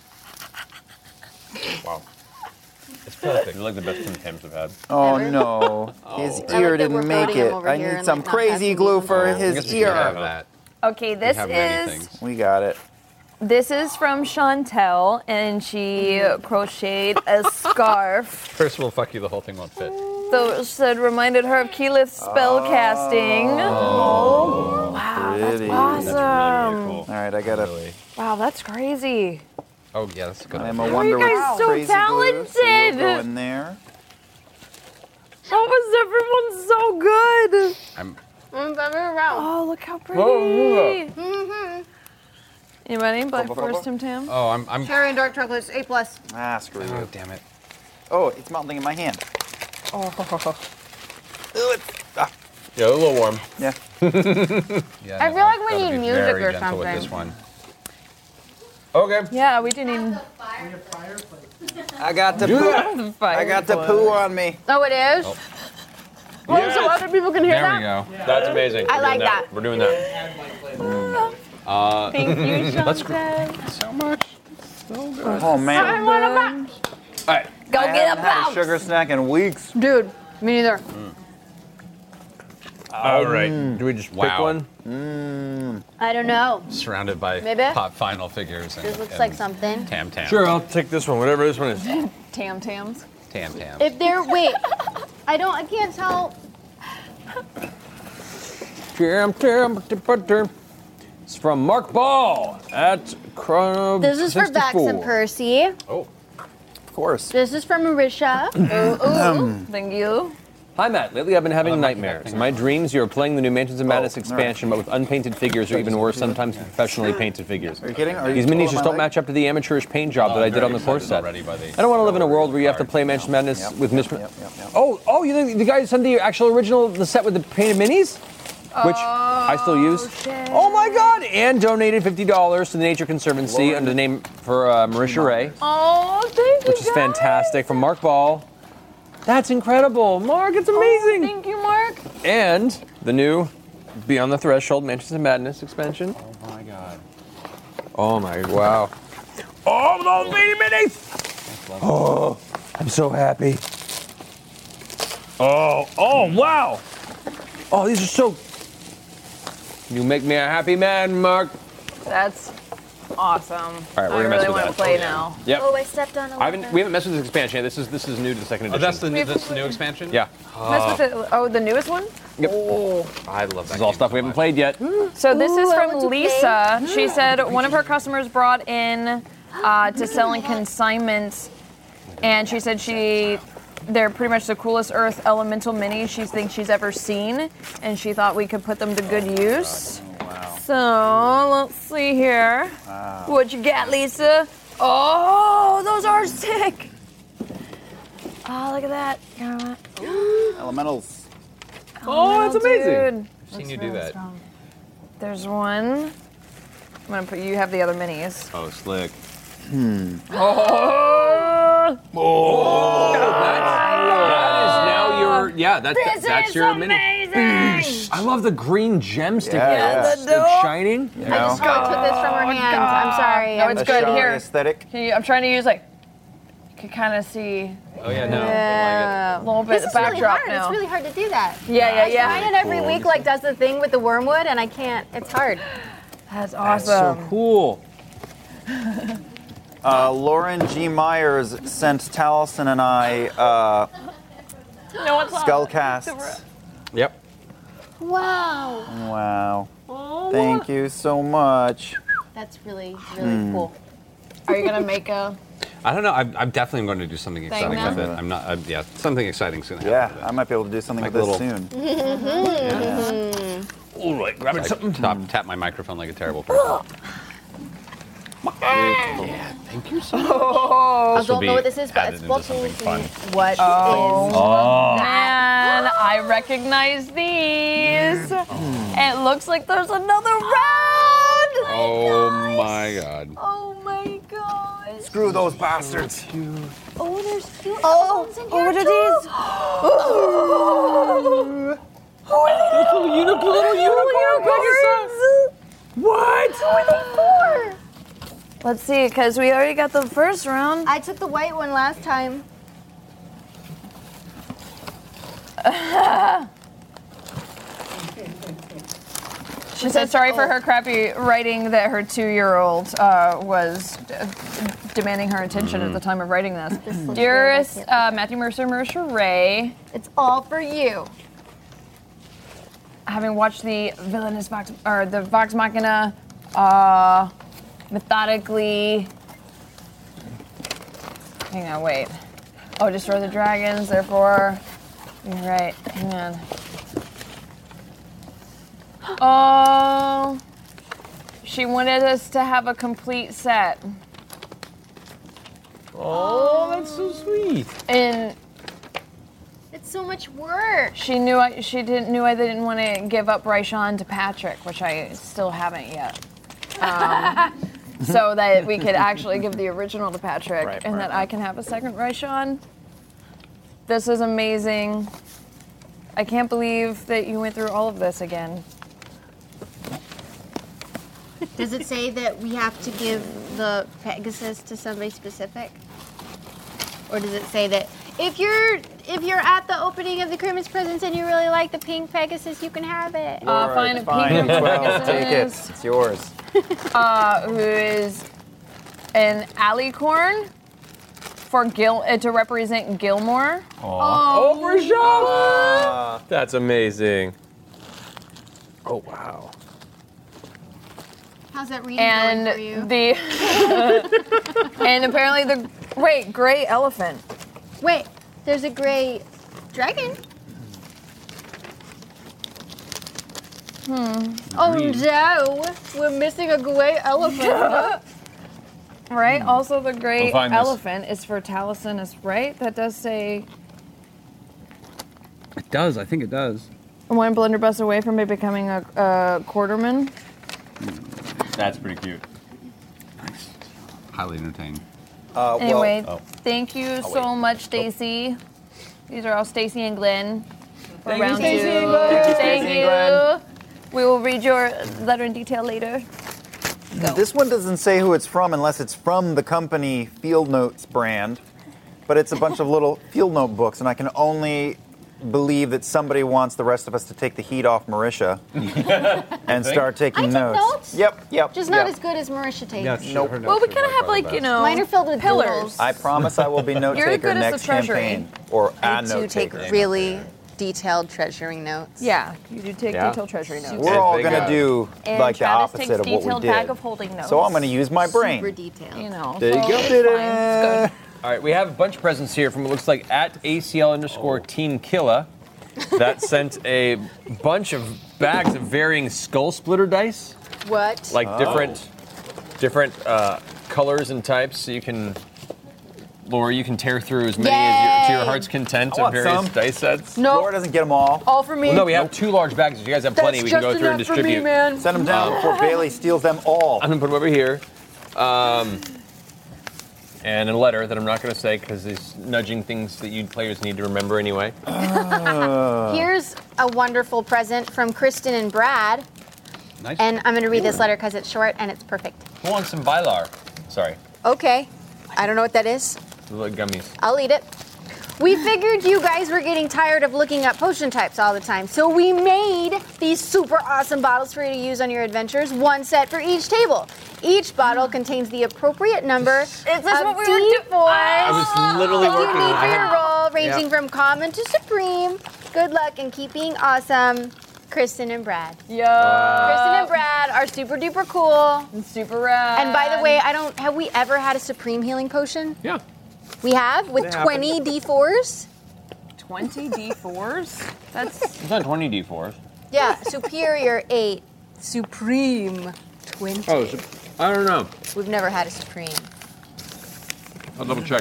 Wow. It's perfect. You're like the best Tim Tams I've had. Oh no, his I ear like that we're didn't make voting him it. over I here need and, some like, not crazy passing glue these for around. his I guess we can have ear. that. Okay, this have many is things. We got it. this is from Chantel, and she crocheted a scarf. First of all, fuck you, the whole thing won't fit. So it said reminded her of Keyleth's spell casting. Oh, wow, that's Pretty. awesome. That's really, really cool. All right, I got it. Really. Wow, that's crazy. Oh, yeah, that's a good. I'm one. a How are you wonder guys with so crazy glue, so you'll go talented? in there. How was everyone so good? I'm. Oh, look how pretty. Mm-hmm. Anybody? Black Bubba, Forest bubba. Tim Tam? Oh, I'm. I'm. Cherry and dark chocolates, A plus. Ah, screw Oh, you. damn it. Oh, it's melting in my hand. Oh. Ooh, it's, ah, Yeah, a little warm. yeah. Yeah, I no, feel like I've we gotta need be music very or gentle with something. this one. Okay. Yeah, we didn't even. I got the Do poo. that. I got the poo on me. Oh, it is? Oh. Well, Yes. so other people can hear There that? we go. That's amazing. I We're like doing that. We're doing that. Uh, Thank you, Let's Chantel. so much. So good. Oh man. I want a box. All right. Go I get a haven't had a box. sugar snack in weeks. Dude, me neither. All right. Do we just pick Wow. one? Mmm. I don't know. Surrounded by Maybe? pop final figures. And, This looks and like something. Tam Tam. Sure, I'll take this one, whatever this one is. Tam Tams. Tam Tam. If they're, wait, I don't, I can't tell. Tam, tam, tam, tam. It's from Mark Ball at Chrono This is for Vax and Percy. Oh. Of course. This is from Marisha. ooh, ooh. Thank you. Hi, Matt. Lately, I've been having nightmares. In my dreams, you are playing the new Mansions of Madness Oh, expansion, but with unpainted figures, or even worse, sometimes professionally painted figures. Are you kidding? Are you These pulling minis my just don't leg? match up to the amateurish paint job that I did on the core set. Already by the- I don't want to live in a world where you have to play Mansions of Madness Yep, with yep, mis- yep, yep, yep. Oh, oh, you think the guy who sent the actual original, the set with the painted minis? Which I still use. shit. Oh my God! And donated fifty dollars to the Nature Conservancy under the name for uh, Marisha Ray, Oh, thank you. which is fantastic, from Mark Ball. That's incredible. Mark, it's amazing. Thank you, Mark. And the new Beyond the Threshold Mansions of Madness expansion. Oh my god. Oh my, wow. Oh, those baby minis! Oh, I'm so happy. Oh, oh, wow. Oh, these are so... You make me a happy man, Mark. That's awesome. All right, we're I gonna really mess with want that. to play now. Yep. Oh, I stepped on a I haven't, we haven't messed with this expansion yet. This is this is new to the second Oh, edition. that's the new, that's the new expansion? Yeah. Mess with it. Oh, the newest one? Yep. Oh. I love that. This is all game stuff so we haven't much. played yet. So this Ooh, is I from want to Lisa. She said one of her customers brought in uh, to sell in consignments, and she said she they're pretty much the coolest Earth elemental minis she thinks she's ever seen, and she thought we could put them to good use. So let's see here. Wow. What you got, Lisa? Oh, those are sick. Oh, look at that. Elementals. Oh, that's amazing. Dude. I've seen you do that. There's one. I'm gonna put you have the other minis. Oh, slick. Hmm. Oh, Oh, that is now your yeah. That, this that's is your amazing. mini. I love the green gemstick. Yeah, there. yeah. It's like shining. You I know? just took this from her hand. I'm sorry. No, I'm it's A good. showy Here. aesthetic. Can you, I'm trying to use like. You can kind of see Oh yeah, no. Yeah. a little bit This of is really backdrop hard. now. It's really hard to do that. Yeah, yeah, Mine yeah. and every week like does the thing with the wormwood, and I can't. It's hard. That's That's awesome. so cool. Uh, Lauren G. Myers sent Taliesin and I uh, No, it's skull casts. Yep. Wow. Wow. Oh, Thank you so much. That's really, really cool. Are you gonna make a? I don't know. I'm, I'm definitely going to do something exciting now? with it. I'm not. I'm, yeah, something exciting is going to happen. Yeah, I might be able to do something Like with this little- soon. All right, grabbing something. Stop, tap my microphone like a terrible person. Yeah, Thank you so much. Oh, I This will don't be know what this is, but added it's into supposed to something be fun. what Oh. is Oh. man, I recognize these. It looks like there's another round. Oh my god. Oh my god. Screw those bastards. Oh, there's cute Oh, albums in oh, here what are too. these? Oh. Who are they? Little unicorn, little unicorn Pegasus. What? Who are they for? Let's see, because we already got the first round. I took the white one last time. She said sorry for her crappy writing that her two-year-old uh, was uh, demanding her attention at the time of writing this. looks Dearest good, I uh, Matthew Mercer, Mercer Ray, It's all for you. having watched the villainous Vox or the Vox Machina, uh, methodically. Hang on, wait. Oh, destroy the dragons. Therefore, you're right. Hang on. Oh, she wanted us to have a complete set. Oh, that's so sweet. And It's so much work. she knew I, she didn't knew I didn't want to give up Raishan to Patrick, which I still haven't yet. Um, so that we could actually give the original to Patrick, Right, and right, that right. I can have a second Raishan. This is amazing. I can't believe that you went through all of this again. Does it say that we have to give the Pegasus to somebody specific? Or does it say that if you're if you're at the opening of the Christmas presents and you really like the pink Pegasus, you can have it? Uh, find a Fine, pink twelve, take it. Pegasus, It's yours. uh, who is an alicorn for Gil uh, to represent Gilmore. Oh, for sure. Uh, That's amazing. Oh, wow. How's that reading And going for you? the and apparently the wait gray elephant. Wait, there's a gray dragon. Hmm. Oh no, we're missing a gray elephant. Right. Also, the gray We'll find this. elephant is for Taliesin, is right. That does say It does. I think it does. one blunderbuss away from it becoming a, a quarterman. That's pretty cute. Nice. Highly entertaining. Uh, well, Anyway, oh. thank you Oh, so wait. much, Stacy. These are all Stacy and Glenn. For Thank you, round Stacy two. and Glenn. Thank you, Thank Stacy you. and We will read your letter in detail later. This one doesn't say who it's from unless it's from the company Field Notes brand, but it's a bunch of little field note books, and I can only believe that somebody wants the rest of us to take the heat off Marisha and start taking I took notes. notes. Yep, yep. Just not yep. as good as Marisha takes. Yeah, Nope. her notes Well, we are kind of by have far like the you best. know Mine are filled with pillars. doodles. I promise I will be note You're taker good as next the treasury. campaign, or I a do note take taker. really detailed treasuring notes. Yeah, you do take Yeah. detailed treasury notes. We're all Big gonna guy. do And like the Travis takes opposite of what we detailed did. bag of holding notes. So I'm gonna use my brain. Super detailed. You know. There you so go. it's fine. It's good. All right, we have a bunch of presents here from it looks like at A C L underscore Team Killa. That sent a bunch of bags of varying skull splitter dice, What? like Oh. different, different uh, colors and types. So you can, Laura, you can tear through as many as your, to your Yay. heart's content I of want various some. dice sets. No, Laura doesn't get them all. all for me. Well, no, we have two large bags. If you guys have plenty, That's we can just go through and enough for me, distribute. man. Send them down before Bailey steals them all. I'm gonna put them over here. Um, and a letter that I'm not gonna say because it's nudging things that you players need to remember anyway. Here's a wonderful present from Kristen and Brad. Nice. And I'm going to read this letter because it's short and it's perfect. Who wants some Bylar? Sorry, Okay. I don't know what that is. the little gummies. I'll eat it. We figured you guys were getting tired of looking up potion types all the time, so we made these super awesome bottles for you to use on your adventures, one set for each table. Each bottle contains the appropriate number Is this of what we were doing? D fours I was literally that you working. need I for your had, roll, ranging Yeah. from common to supreme. Good luck in keeping awesome, Kristen and Brad. Yeah. Kristen and Brad are super duper cool. And super rad. And by the way, I don't have we ever had a supreme healing potion? yeah. We have with It happened. twenty D fours. twenty D fours. That's It's not twenty D fours. Yeah, superior eight, supreme twenty. Oh, so, I don't know. We've never had a supreme. I'll double check.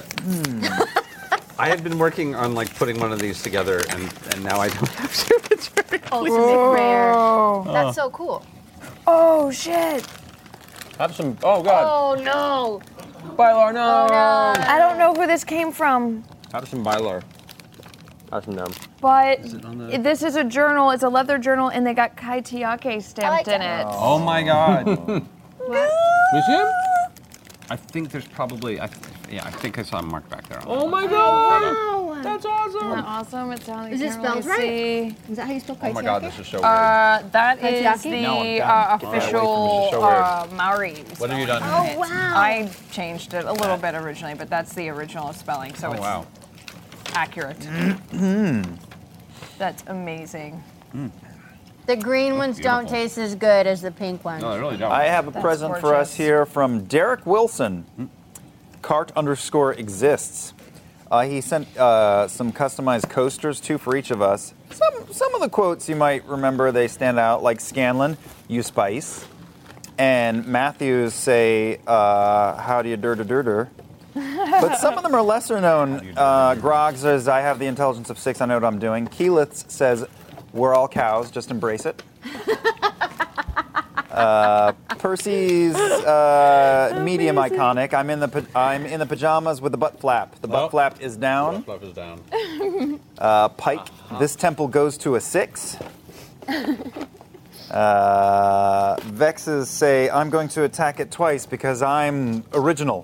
I have been working on like putting one of these together, and, and now I don't have to. It's very Ultimate rare. Oh. That's so cool. oh shit. Have some. Oh god. Oh no. Bylar, no. Oh, no. I don't know who this came from, Patterson Bylar. Patterson Dome. but Is it on the- this is a journal. It's a leather journal, and they got Kai Tiake stamped in it. Oh my god. You see him? I think there's probably, I, yeah, I think I saw him marked back there. Oh my god! Wow. That's awesome! Isn't that awesome? It's sounds Is it spelled right? Is that how you spell Oh my god, this is so weird. Uh, that is Kaitiaki? No, I'm the done. uh, Get that away from me, official this is so weird. uh, Maori. What have you done? Oh, wow. I changed it a little bit originally, but that's the original spelling, so Oh it's wow. accurate. That's amazing. The green ones don't taste as good as the pink ones. No, they really don't. I have a That's present for us gorgeous. here from Derek Wilson. Cart underscore exists. Uh, he sent uh, some customized coasters, two for each of us. Some some of the quotes you might remember, they stand out, like Scanlan, you spice. And Matthews say, uh, how do you dur dur dur dur. But some of them are lesser known. Uh, Grog says, I have the intelligence of six, I know what I'm doing. Keyleth says, we're all cows, just embrace it. Uh, Percy's uh, medium iconic. I'm in the pa- I'm in the pajamas with the butt flap. The butt Oh. flap is down. Fluff is down. Uh, Pike. This temple goes to a six. Uh, Vexes say I'm going to attack it twice because I'm original.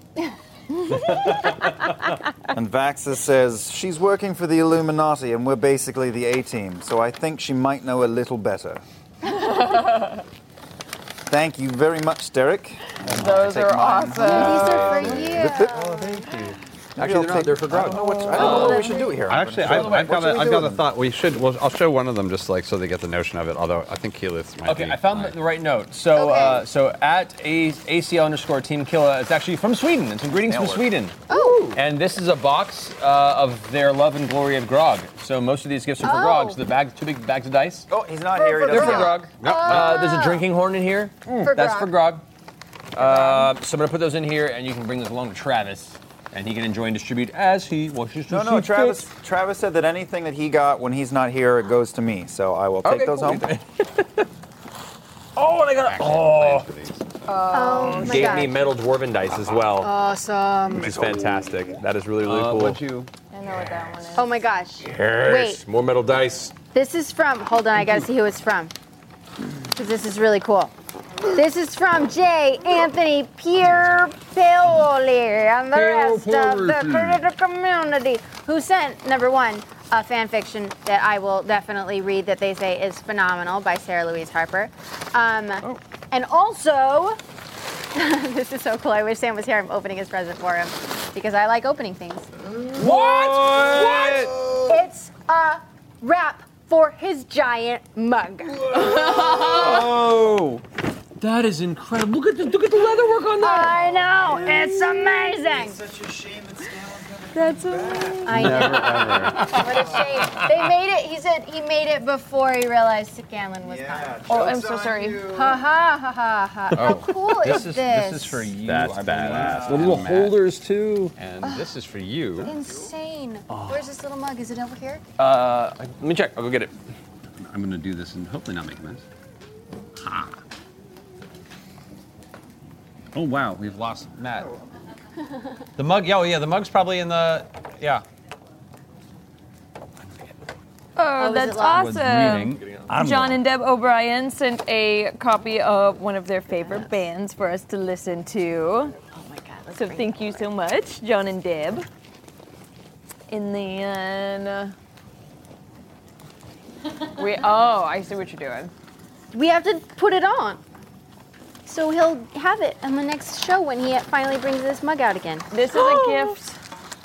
And Vaxes says she's working for the Illuminati and we're basically the A-team, so I think she might know a little better. Thank you very much, Derek. Those Take are mine. awesome. These are for you. Zip, zip. Oh, thank you. Maybe Actually, I'll they're not. take- They're for I don't Grog. know what, I don't know what we should do here. Actually, So, I've, I've what got, should a, we I've do got a with thought. We should. Well, I'll show one of them just like so they get the notion of it. Although I think Keyleth might Okay, be. I found the, the right note. So, Okay. uh, so at a- ACL underscore Team Killa, it's actually from Sweden. It's some greetings from Nailed it. Sweden. Oh. And this is a box uh, of their love and glory of Grog. So most of these gifts are for Oh. Grog. So the bag, two big bags of dice. Oh, he's not here. He They're doesn't for know. Grog. Uh, there's a drinking horn in here. For That's Grog. for Grog. Uh, so I'm gonna put those in here, and you can bring those along to Travis, and he can enjoy and distribute as he wishes to. No, no, see Travis. fit. Travis said that anything that he got when he's not here, it goes to me. So I will take Okay, those cool. home. Oh, and I got a, oh, Oh my gave God. me metal dwarven dice as well, Awesome. which is fantastic. That is really really Uh, cool. what'd you? I know what that one is. Oh my gosh. Yes, Wait. more metal dice. This is from, hold on, I gotta see who it's from. Because this is really cool. This is from J. Anthony Pierpoli and the rest of the critical community who sent, number one, a fan fiction that I will definitely read that they say is phenomenal by Sarah Louise Harper. Um, And also, this is so cool. I wish Sam was here. I'm opening his present for him because I like opening things. What? What? It's a wrap for his giant mug. Oh, that is incredible. Look at the look at the leather work on that. I know. It's amazing. Such a shame that Scanlan's That's amazing. I know. Never ever. What a shame. They made it. He said he made it before he realized Scanlan was coming. Oh, I'm so sorry. Ha ha ha ha ha. How cool This is is this? this is for you. That's I believe. badass. And Little Matt. holders too. And this is for you. Insane. Where's this little mug? Is it over here? Uh, let me check. I'll go get it. I'm gonna do this and hopefully not make a mess. Ha. Oh wow, we've lost Matt. The mug, yeah, oh, yeah, the mug's probably in the, yeah. Oh, is that's it locked? Was awesome. reading. I'm John going. and Deb O'Brien sent a copy of one of their favorite bands for us to listen to. Oh my God. Let's So bring thank you so much, John and Deb. And then uh, we oh, I see what you're doing. We have to put it on. So he'll have it on the next show when he finally brings this mug out again. This is a gift.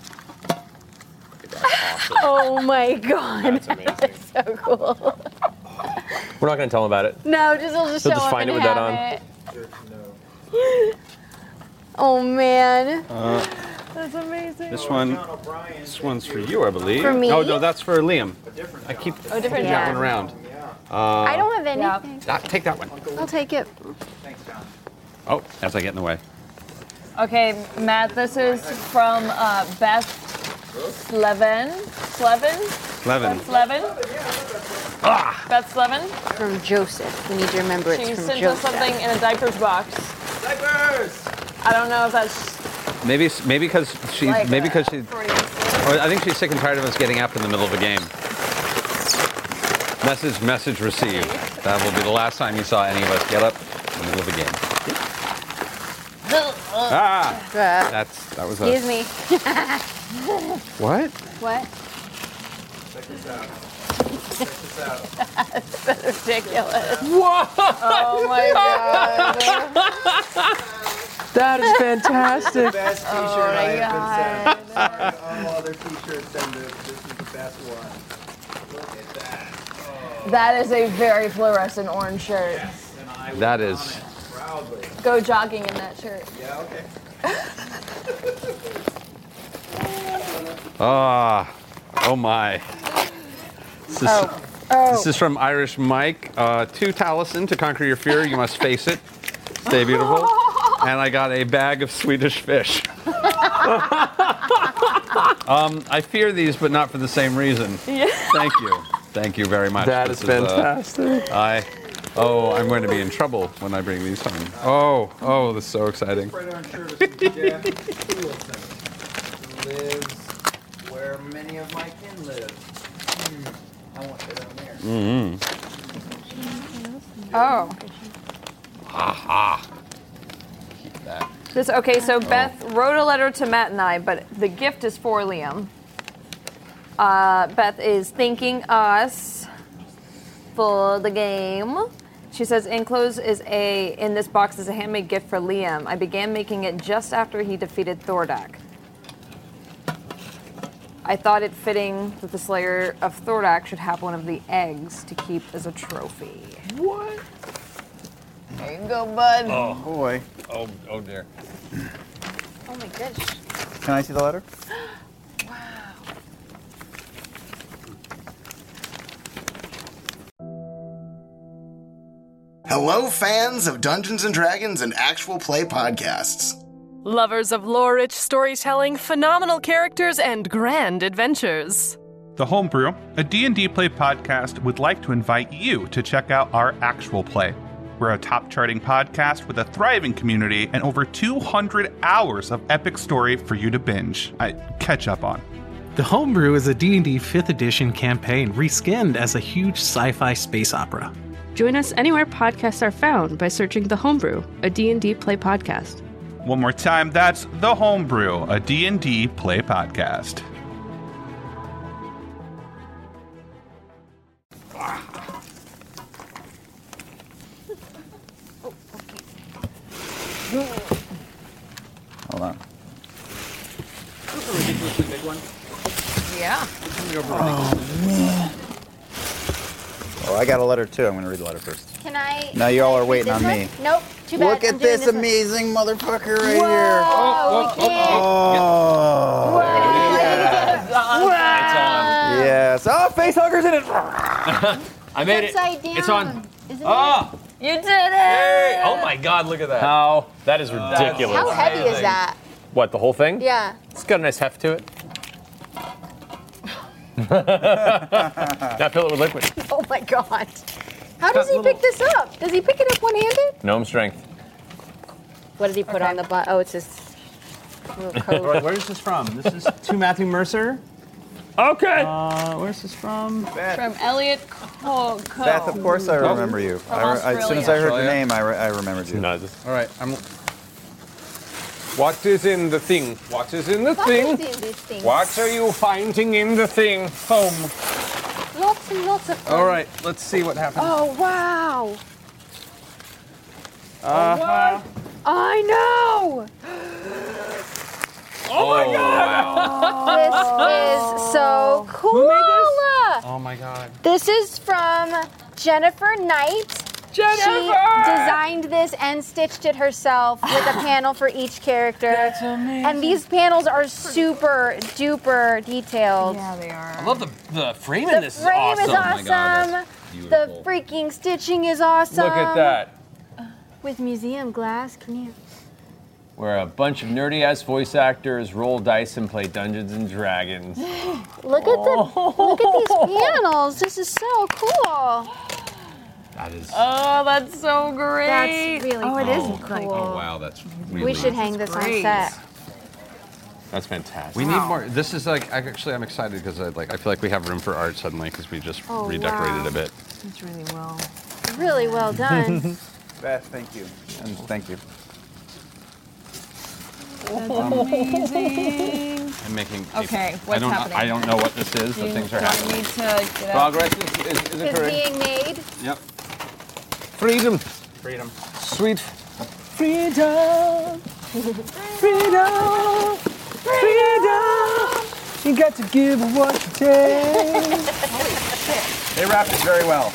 Oh my God. That's amazing. That's so cool. We're not gonna tell him about it. No, just he'll just He'll show just up find and it with that have it. Oh man. Uh, That's amazing. this one, this one's for you, I believe. For me? Oh no, that's for Liam. I keep Oh, different taking Yeah. that one around. Uh, I don't have anything. ah, take that one. I'll take it. Oh, as I get in the way. Okay, Matt, this is from uh, Beth Slevin. Slevin? Levin. Beth Slevin? Ah! Beth Slevin? From Joseph. We need to remember it's She from sent us Joseph. something in a diapers box. Diapers! I don't know if that's Maybe maybe because she Like maybe a because she. Or I think she's sick and tired of us getting up in the middle of a game. Message message received. That will be the last time you saw any of us get up in the middle of a game. Ah, that's that was a. Excuse me. What? What? Check this out. Check this out. That's ridiculous. Whoa! Oh my god. That is fantastic. Best t-shirt Oh I my have been sent. Sorry to all other t-shirts and this. This is the best one. Look at that. That is a very fluorescent orange shirt. Yes, and I will That on is. it proudly. Go jogging in that shirt. Yeah, okay. Ah, oh my. This is, Oh. Oh. This is from Irish Mike. Uh, to Taliesin, to conquer your fear, you must face it. Stay beautiful. And I got a bag of Swedish fish. um, I fear these, but not for the same reason. Yeah. Thank you. Thank you very much. That This is uh, fantastic. I. Oh, I'm going to be in trouble when I bring these home. Oh, oh, this is so exciting. Right on shirt is from Jeff Wilson, who lives where many of my kin live. Mm, I want that on there. Mm-hmm. Oh. Ha ha. Keep that. This okay, so Oh. Beth wrote a letter to Matt and I, but the gift is for Liam. Uh, Beth is thanking us for the game. She says enclosed is a in this box is a handmade gift for Liam. I began making it just after he defeated Thordak. I thought it fitting that the Slayer of Thordak should have one of the eggs to keep as a trophy. What? There you go, bud. Oh boy. Oh, oh dear. Oh my goodness. Can I see the letter? Hello, fans of Dungeons and Dragons and actual play podcasts. Lovers of lore-rich storytelling, phenomenal characters, and grand adventures. The Homebrew, a D and D play podcast, would like to invite you to check out our actual play. We're a top charting podcast with a thriving community and over two hundred hours of epic story for you to binge. I catch up on. The Homebrew is a D and D fifth edition campaign reskinned as a huge sci-fi space opera. Join us anywhere podcasts are found by searching The Homebrew, a D and D play podcast. One more time, that's The Homebrew, a D and D play podcast. Hold on. That's a ridiculously big one. Yeah. Oh, man. Oh, I got a letter too. I'm going to read the letter first. Can I? Now you all are read waiting this on one? me. Nope. Too bad. Look I'm at doing this one. amazing motherfucker right Whoa, here. Oh, we can't. Oh. Wow. Yes. Oh, face huggers in it. I made it. Upside down. It's on. Isn't Oh! You did it! Hey! Oh my God! Look at that. How? That is ridiculous. How heavy is that? What? The whole thing? Yeah. It's got a nice heft to it. Now fill it with liquid. Oh my god. How does he pick this up? Does he pick it up one-handed? Gnome strength. What did he put on the butt? Oh, it's his little coat. Where's this from? This is to Matthew Mercer. Okay. Uh, where's this from? From Elliot Co. Co. Beth, of course I remember you. From I, I, as soon as I heard your Australia. name, I, re- I remembered you. All right, I'm. What is in the thing? What is in the What thing? is in this thing? What are you finding in the thing? Home. Lots and lots of All right, let's see what happens. Oh, wow. Uh-huh. I know. Oh my God! This is so cool. Who made this? Oh my God. This is from Jennifer Knight. Jennifer! She designed this and stitched it herself with a panel for each character. That's amazing. And these panels are super duper detailed. Yeah, they are. I love the the frame The in this. frame is is awesome. awesome. Oh my God, that's the beautiful. freaking stitching is awesome. Look at that. With museum glass, can you? Where a bunch of nerdy ass voice actors roll dice and play Dungeons and Dragons. Look at the look at these panels. This is so cool. That is. Oh, that's so great. That's really oh, cool. it is cool. Oh wow, that's really. We should hang this on great. set. That's fantastic. We need more. This is like I- actually I'm excited because I like I feel like we have room for art suddenly because we just Oh, redecorated wow. a bit. It's really well. Really well done. Beth, thank you. And thank you. Amazing. I'm making. Okay, I what's don't. happening? I don't know what this is, but You things are want happening. me to get out? Progress is, is, is It's occurring. being made. Yep. Freedom. Freedom. Sweet. Freedom. Freedom. Freedom. You got to give what you take. They wrapped it very well.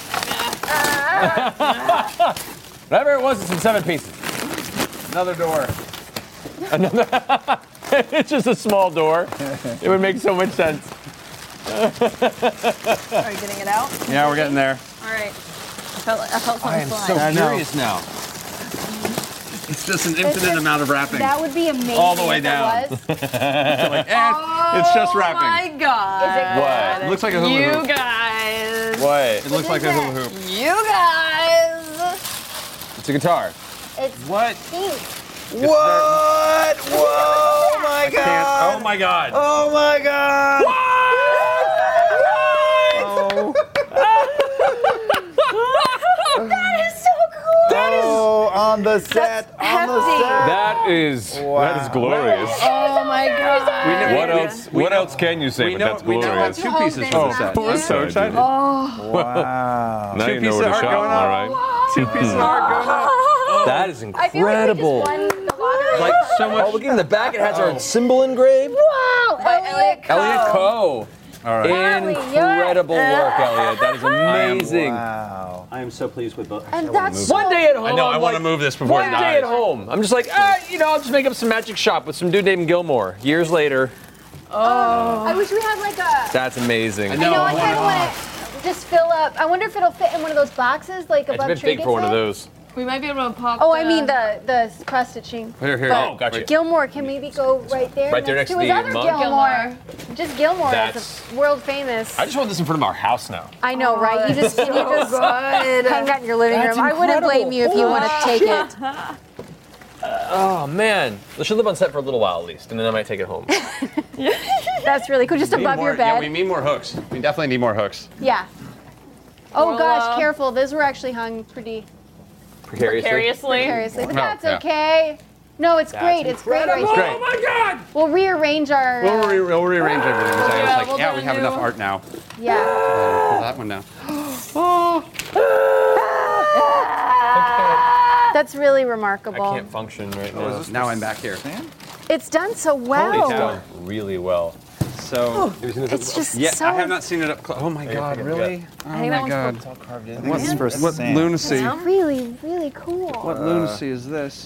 Whatever it was, it's in seven pieces. Another door. Another. It's just a small door. It would make so much sense. Are you getting it out? Yeah, we're getting there. All right. I felt, I felt something I am fly. so I know. curious now. It's just an infinite amount of wrapping. That would be amazing. All the way if down. It was. Like, eh, it's just wrapping. Oh my god. Is it What? It looks like a hula You hoop. guys. What? It looks like a hula hoop. You guys. It's a guitar. It's What? pink. What? Whoa! My Can't- God! Oh my god. Oh my God! Oh. That is so cool. That is oh, on the set. On the hefty. set. That is that is glorious. Oh my god. What else? What else can you say? We But know, that's we now have glorious. two pieces for the set. I'm so excited. Oh. Wow. Now Two you know pieces where of to art shop. going All up. right. Two pieces of art going up. That is I feel like we just incredible. won the lottery. Like so Oh, much. look in the back. It has our symbol engraved. Wow, By Elliot. Elliot Coe. All right. Incredible work, Elliot. That is amazing. Wow. I am so pleased with the. And that's One day at home. I know. I I'm want to like, move this before One it day dies. at home. I'm just like, ah, you know, I'll just make up some magic shop with some dude named Gilmore. Years later, Oh. I wish we had like a. that's amazing. I know. I kind of want to just fill up. I wonder if it'll fit in one of those boxes, like It's above a bit big for one of those. We might be able to pop. Oh, I mean the the cross stitching. Here, here. But Oh, gotcha. Gilmore can maybe go right there. Right there next to to his the other monk? Gilmore. Just Gilmore is That's- a world famous. I just want this in front of our house now. I know, right? You just, you just good. hang that in your living That's room. I wouldn't incredible. blame you if you want to take it. Oh man, this should live on set for a little while at least, and then I might take it home. That's really cool. Just We need above more- your bed. Yeah, we need more hooks. We definitely need more hooks. Yeah. Oh Well, gosh, uh, careful. Those were actually hung pretty Precariously. Precariously. precariously, but No, that's yeah. okay. No, it's That's great. It's great right incredible. here. Oh my God! We'll rearrange our. We'll, uh, re- we'll rearrange everything. So I Yeah, was like, we'll yeah, do we a have new- enough art now. yeah. Uh, pull that one down. That's really I remarkable. can't function right now. Now I'm back here. It's done so It's well. done really well. So, It's just yeah, so. I have not seen it up close. Oh my god, forget. really? Oh I think that my one's god. It's all carved I in. think this is for What Sam. lunacy? It's really, really cool. What lunacy is this?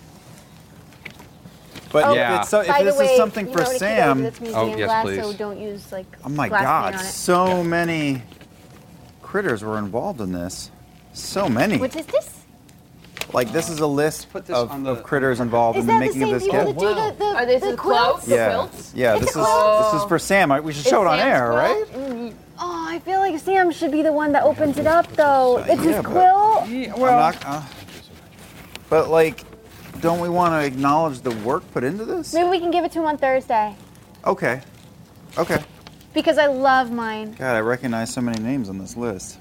But Oh, if, it's so, if By this the way, is something you for know, to keep it Sam, over, that's museum Oh, yes, glass, please. so don't use like. oh my glass God, paint on it. so many critters were involved in this. So many. What is this? Like this is a list Put this of, on the- of critters involved Is in the that the making same of this people kit. that do the, the, Are these the the quilts? clothes? The Yeah, quilts? yeah. It's This a is quilt. this is for Sam. I- We should It's show it on Sam's air, quilt? right? Oh, I feel like Sam should be the one that opens it up, though. It's Yeah, his but- quilt. I'm not, uh, but like, don't we want to acknowledge the work put into this? Maybe we can give it to him on Thursday Okay, okay. because I love mine. God, I recognize so many names on this list.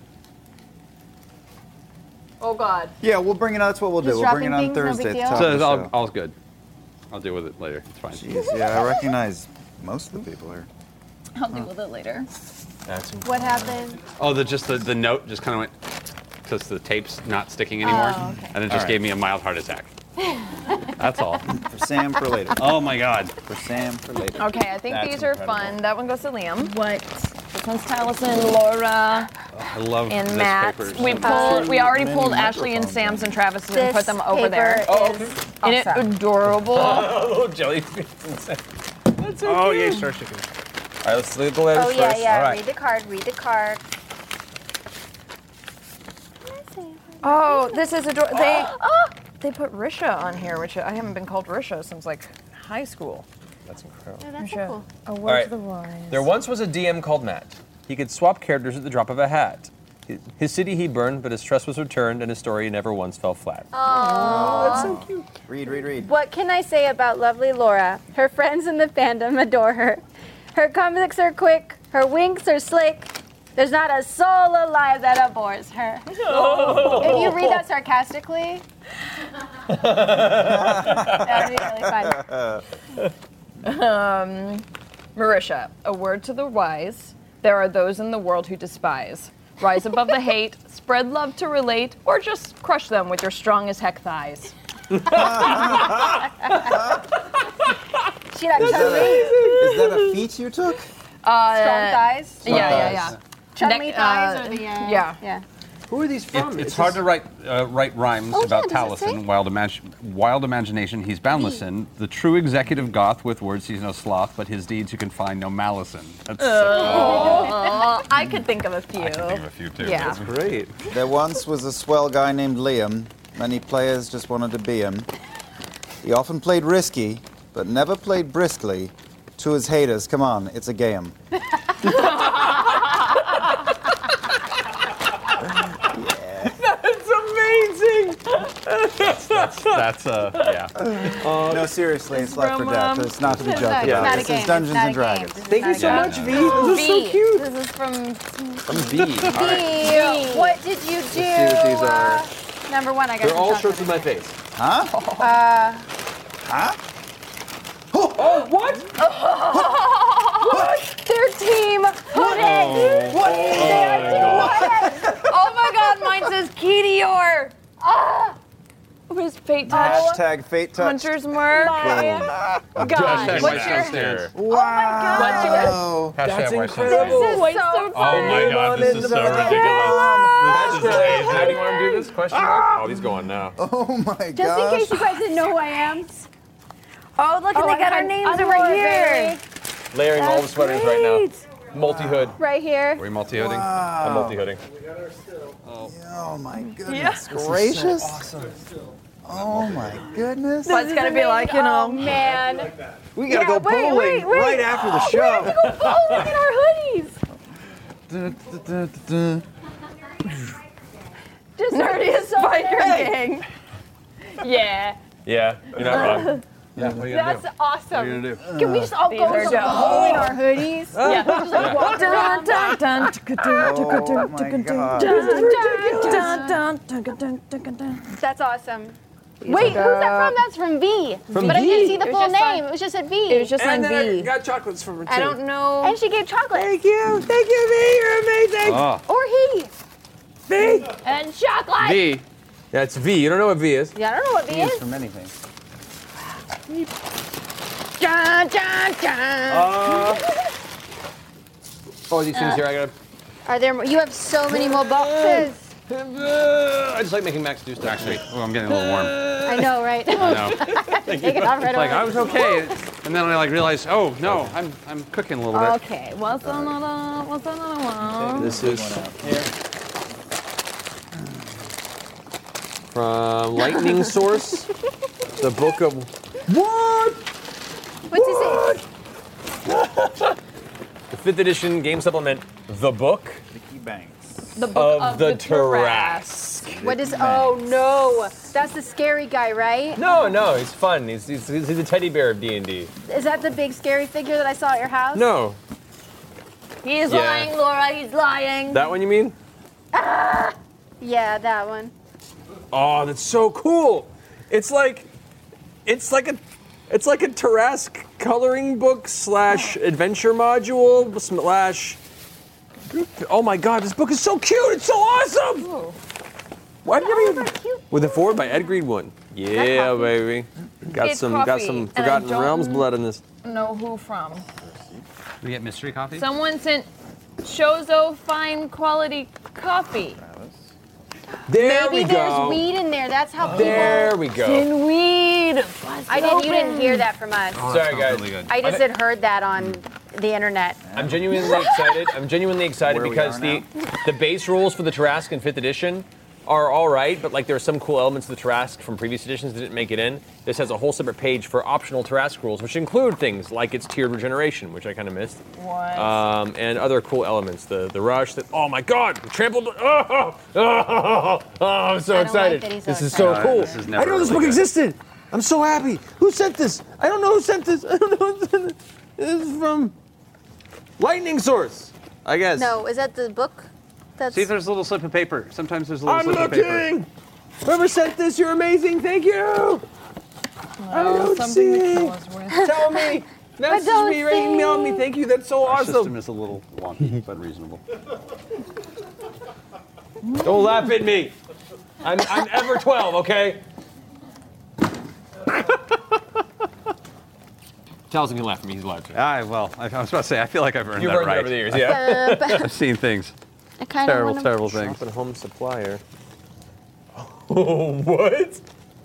Oh God. Yeah, we'll bring it out. That's what we'll do. Just We'll bring it dropping on things, no Thursday big at the deal? top So of it's the all, show. all's good. I'll deal with it later. It's fine. Jeez, yeah, I recognize most of the people here. I'll deal with it later. That's What happened? Oh, the just the, the note just kind of went because the tape's not sticking anymore, Oh, okay. and it just All right. gave me a mild heart attack. That's all. For Sam for later. Oh my god. For Sam for later. Okay, I think That's these are incredible. fun. That one goes to Liam. What? This one's Taliesin, Laura, I love and this Matt. paper. We So pulled. We already many pulled Ashley and microphones Sam's in. and Travis's and This put them over there. paper Oh, is Isn't it awesome. adorable? Oh, jellyfish. That's so Oh cute. yeah, Star Chicken. All right, let's look at the letters Oh yeah, first. yeah. All right. Read the card. Read the card. Oh, this is adorable. They they put Risha on here, which I haven't been called Risha since like high school. That's incredible. Oh, that's so Risha, cool. a word All right. to the wise. There once was a D M called Matt. He could swap characters at the drop of a hat. His city he burned, but his trust was returned, and his story never once fell flat. Aww. That's so cute. Read, read, read. What can I say about lovely Laura? Her friends in the fandom adore her. Her comics are quick, her winks are slick. There's not a soul alive that abhors her. Oh. If you read that sarcastically, that would be really fun. Um, Marisha, a word to the wise. There are those in the world who despise. Rise above the hate, spread love to relate, or just crush them with your strong as heck thighs. She Is like that, a, is that a feat you took? Uh, Strong thighs? Yeah, yeah, yeah. Chummy Neck- thighs uh, or the, uh, yeah. yeah. Who are these from? It, it's hard to write uh, write rhymes Oh, about yeah, does it say? Taliesin. Wild, imag- wild imagination he's boundless in. The true executive goth with words he's no sloth, but his deeds you can find no malice in. That's Oh, I could think of a few. I can think of a few too. Yeah. That's great. There once was a swell guy named Liam. Many players just wanted to be him. He often played risky, but never played briskly. To his haters, come on, it's a game. That's amazing. that's that's, that's uh yeah. Uh, no, seriously, it's life or from, death. um, It's not to be It's joked not- it's about. not a This game. is Dungeons It's not and a game. Dragons. This is Thank not you a so game. much, V. Those are so V. cute. This is from From V. V. What did you do? see what these are. Uh, number one, I got They're some all chocolate. shirts with my face. Huh? Uh, Huh? Oh, what? what? Their team hooded. What? Their team hooded. Oh my god, mine says Ketior. Ah. Who's Fate Touch? Hashtag fate touch. Hunter's Mark. Boom. God, what's your... downstairs. Wow. Hashtag That's white incredible. This is Wait, so so Oh my god, this is so ridiculous. This is Hashtag, how do amazing. you want to do this? Question mark? Oh, he's going now. Oh my Just gosh. in case you guys didn't know who I am. Oh, look, Oh, and they got I our had names other over one, here. Layering all the That's sweaters right now. Multi-hood. Right here. Are we multi-hooding? I'm multi-hooding. Oh my goodness gracious. Oh my goodness. But it's gonna be like, you know, Oh man. We gotta Yeah, go wait, bowling wait, wait. right after the We have show. to go bowling in our hoodies. Dun, dun, dun, dun, dun. just nerdiest biker gang. Yeah. Yeah, you're not wrong. Yeah, what are you gonna That's do? awesome. What are you gonna do? Can we just all These go are to dope. bowl in our hoodies? Yeah. Just like walk around. Dun, dun, Oh my gosh. That's awesome. Wait, who's that from? That's from V. From but I V? didn't see the It was full just name. on- It was just at V. It was just And on then I V. got chocolates from her too. I don't know. And she gave chocolate. Thank you. Thank you, V. You're amazing. Oh, Or he. V. And chocolate. V. Yeah, it's V. You don't know what V is? Yeah, I don't know what V Used is. for many things. Dun, dun, dun. Uh, oh, these things here, I gotta. Are there more? You have so many more boxes. I just like making Max do stuff. actually, oh, I'm getting a little warm. I know, right? I know. Take it off right It's like away. I was okay, and then I like realized, oh no, I'm I'm cooking a little bit. Okay, what's another, what's another one? This is from Lightning Source, the book of what? What's this? The fifth edition game supplement, The Book Mickey Banks. The book of, of, the, the Tarrasque. What is? Oh no, that's the scary guy, right? No, no, he's fun. He's, he's, he's the teddy bear of D and D. Is that the big scary figure that I saw at your house? No, He's Yeah. lying, Laura, he's lying. that one you mean? Ah! Yeah, that one. Oh, that's so cool. It's like, it's like a, it's like a Tarrasque coloring book slash adventure module slash. Oh my God, this book is so cute. It's so awesome. Ooh. Why did Oh, you that's cute. With a forward by Ed Greenwood. Yeah, coffee? baby. Got It's some, got coffee, some and I Forgotten don't- Realms blood in this. Know who from? We get mystery coffee. Someone sent Chozo fine quality coffee. There Maybe we there's go. weed in there. That's how people. There we go. In weed. I didn't. You didn't hear that from us. Oh, that Sorry, smells guys. really good. I just had heard that on the internet. I'm genuinely excited. I'm genuinely excited Where we because are the the base rules for the Tarrasque in fifth edition are all right, but like there are some cool elements of the Tarrasque from previous editions that didn't make it in. This has a whole separate page for optional Tarrasque rules, which include things like its tiered regeneration, which I kind of missed. What? Um, and other cool elements. The the rush that, oh my god, trampled. Oh, oh, oh, oh, I'm so I don't excited. like that he's this so is so excited. cool. This is I never didn't know this really book good. existed. I'm so happy. Who sent this? I don't know who sent this. I don't know who sent this. This is from Lightning Source, I guess. No, is that the book? That's See, there's a little slip of paper. Sometimes there's a little I'm slip of paper. looking. Whoever sent this, you're amazing. Thank you. I don't something see to it. kill us with. Tell me. Message don't me, right? Email me. Thank you. That's so Our awesome. system is a little wonky, but reasonable. Don't laugh at me. I'm, I'm ever twelve, okay? Taliesin can laugh at me. He's allowed to. I well, I, I was about to say, I feel like I've earned You've that earned it right. over the years, yeah. I've seen things. I kind of Terrible, want terrible things. Shop and home supplier. Oh, what?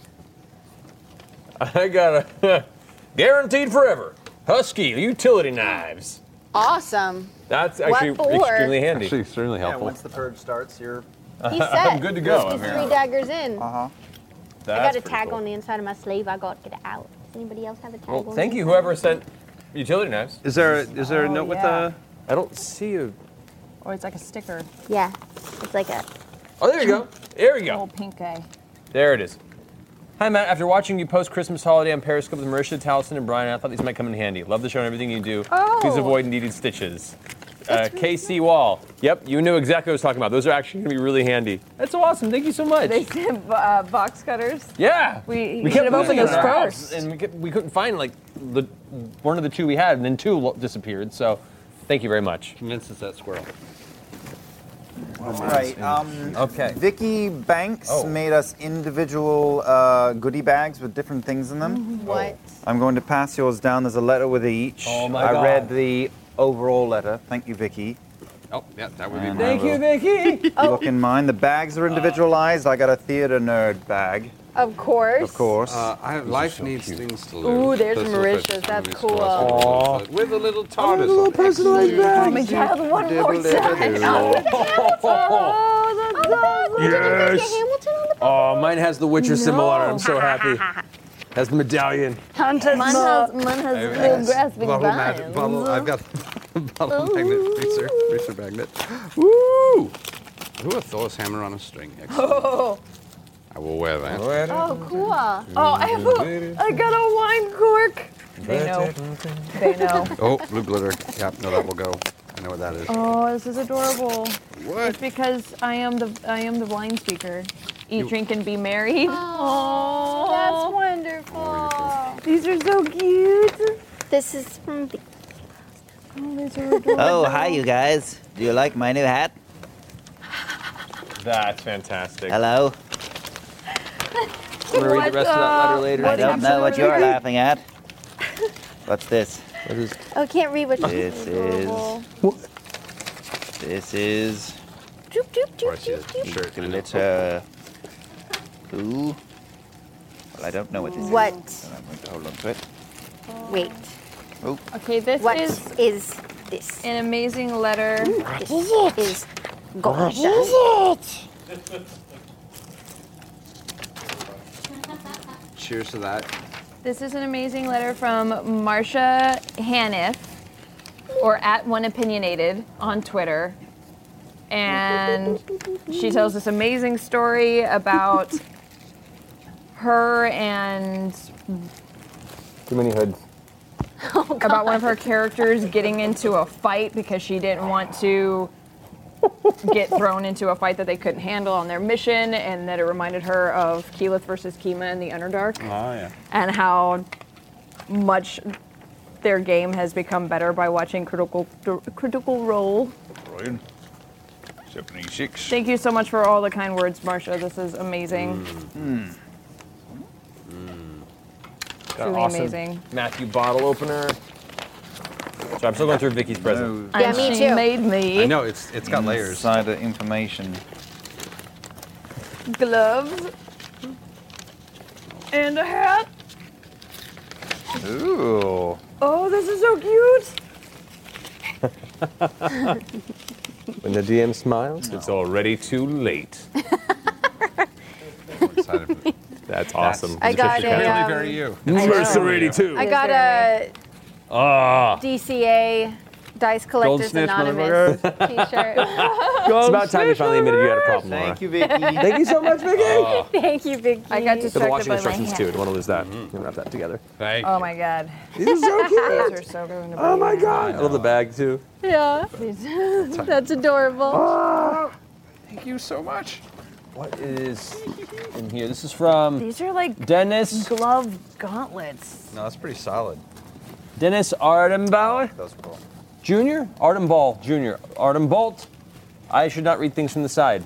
I got a guaranteed forever Husky utility knives. Awesome. That's What actually for? extremely handy. Actually, extremely Yeah, helpful. once the purge starts, you're. He's set. I'm good to go. He's three daggers in. Uh huh. I got a tag on the inside of my sleeve. I got to get it out. Does anybody else have a tag Well, on thank the you, inside? whoever sent utility knives. Is there a, is there a Oh, note with yeah. the? I don't see a. Or it's like a sticker. Yeah, it's like a. Oh, there you go. There we Little go. pink guy. There it is. Hi, Matt. After watching you post Christmas holiday on Periscope with Marisha, Taliesin, and Brian, I thought these might come in handy. Love the show and everything you do. Oh. Please avoid needed stitches. Uh, K C Wall. Yep, you knew exactly what I was talking about. Those are actually going to be really handy. That's so awesome. Thank you so much. They sent uh, box cutters. Yeah. We, we should kept have opened losing in those our house, first. and we, kept, we couldn't find like the one of the two we had, and then two lo- disappeared. So, thank you very much. Convinced it's that squirrel. All right. Um, Okay. Vicky Banks Oh. made us individual uh, goodie bags with different things in them. What? I'm going to pass yours down. There's a letter with each. Oh my I God. read the overall letter. Thank you, Vicky. Oh, yeah, that would be. And Thank I you, will Vicky. Look in mine. The bags are individualized. I got a theater nerd bag, Of course. of course. Uh, I, life needs things to lose. Ooh, there's This Marisha's. looks like That's movies cool. for us. With a little TARDIS. A little personalized Oh bag. my god, one more time. Oh, that's awesome. Yes. Hamilton on the Oh, mine has the Witcher symbol on it. I'm No. so happy. Has the medallion. Hunter's Mine has, mine has little grasping Bottle, mag- vines. bottle, I've got bottle magnet, racer, racer magnet. Woo! Who a Thor's hammer on a string? Excellent. Oh, I will wear that. Oh, cool. oh, I have a, I got a wine cork. They know. They know. Oh, blue glitter. Yep, no, that will go. I know what that is. Oh, this is adorable. What? It's because I am the I am the wine speaker. Eat, drink, and be merry. Oh, that's wonderful. These are so cute. This is from. Vicky. Oh, these are adorable. Oh, hi, you guys. Do you like my new hat? That's fantastic. Hello? I'm gonna read the rest of that letter later. I don't know what you're laughing at. What's this? What is? Oh, I can't read what you This is. This is. Doop, doop, Before I doop, see doop, the doop. shirt. Glitter. Ooh. Well, I don't know what this What? is. So I'm going to hold on to it. Wait. Oh, Okay, this What is is this? an amazing letter. This is gorgeous. Cheers to that. This is an amazing letter from Marcia Haniff, or at One Opinionated on Twitter. And she tells this amazing story about her and Too many hoods. about one of her characters getting into a fight because she didn't want to get thrown into a fight that they couldn't handle on their mission, and that it reminded her of Keyleth versus Kima in the Underdark. Oh, yeah. And how much their game has become better by watching Critical Critical Role. Right. seventy-six. Thank you so much for all the kind words, Marcia. This is amazing. Mm. Got Truly awesome amazing. Matthew bottle opener. So I'm still going through Vicky's present. Yeah, And me she too. made me I know, it's it's got layers. Insider information. gloves and a hat. Ooh. Oh, this is so cute. When the D M smiles, it's already too late. excited for this. That's awesome. I got Really a, um, very you. Mercer eighty-two. I got a Ah. D C A Dice Collectors Goldsmith, Anonymous motherfucker. t-shirt. It's about time you finally admitted you had a problem, Laura. Thank you, Vicky. Thank you so much, Vicky. Oh. Thank you, Vicky. I got The distracted washing by my instructions hand. too. Don't want to lose that. You can wrap that together. Thank Oh my god. These are so cute. These are so going to be. Oh my god. I love the bag too. Yeah. That's adorable. Ah. Thank you so much. What is in here? This is from These are like Dennis. glove gauntlets. No, that's pretty solid. Dennis Ardenbauer. That was cool. Junior? Ardenball Junior Ardenbolt. I should not read things from the side.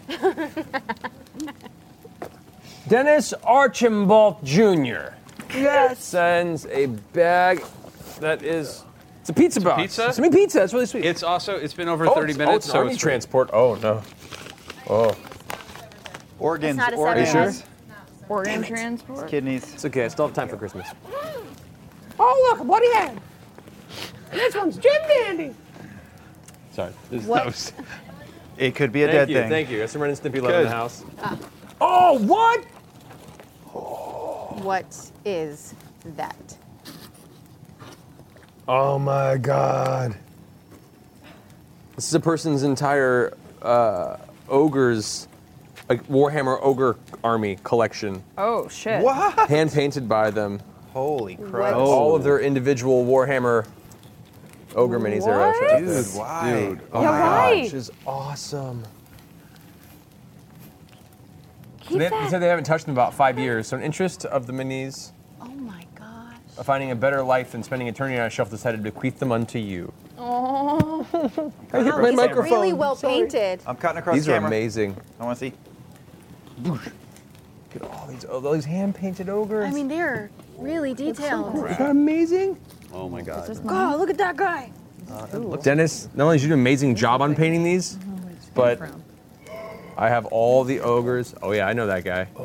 Dennis Archambault Junior Yes. Sends a bag that is. It's a pizza box. pizza? It's a pizza. It's really sweet. It's also, it's been over Oh, thirty it's- minutes, oh, it's an so army it's transport. Oh no. Oh. Organs, It's not a organs, seven. sure? Organ transport. kidneys. It's okay. I still have time for Christmas. Oh look, what do you have? This one's Jim Dandy. Sorry. This, What? that was- It could be a thank dead you. thing. Thank you. That's some Ren and Stimpy love in Good. the house. Ah. Oh, what? What is that? Oh my god. This is a person's entire uh, ogre's, like Warhammer ogre army collection. Oh shit. What? Hand painted by them. Holy crap. All of their individual Warhammer ogre minis there. What? Dude, Dude, why? Dude, oh Yeah, my why? gosh, is awesome. Keep They, they that. said they haven't touched in about five years. So, in interest of the minis, Oh my gosh. of finding a better life than spending eternity on a shelf, decided to bequeath them unto you. Oh. I hit Wow, my these are microphone. really well painted. I'm cutting across These the are camera. amazing. I want to see. Look at all these, all these hand-painted ogres. I mean, they're really detailed. Isn't that amazing? Oh my god. God, look at that guy. Dennis, not only did you do an amazing job on painting these, but I have all the ogres. Oh yeah, I know that guy.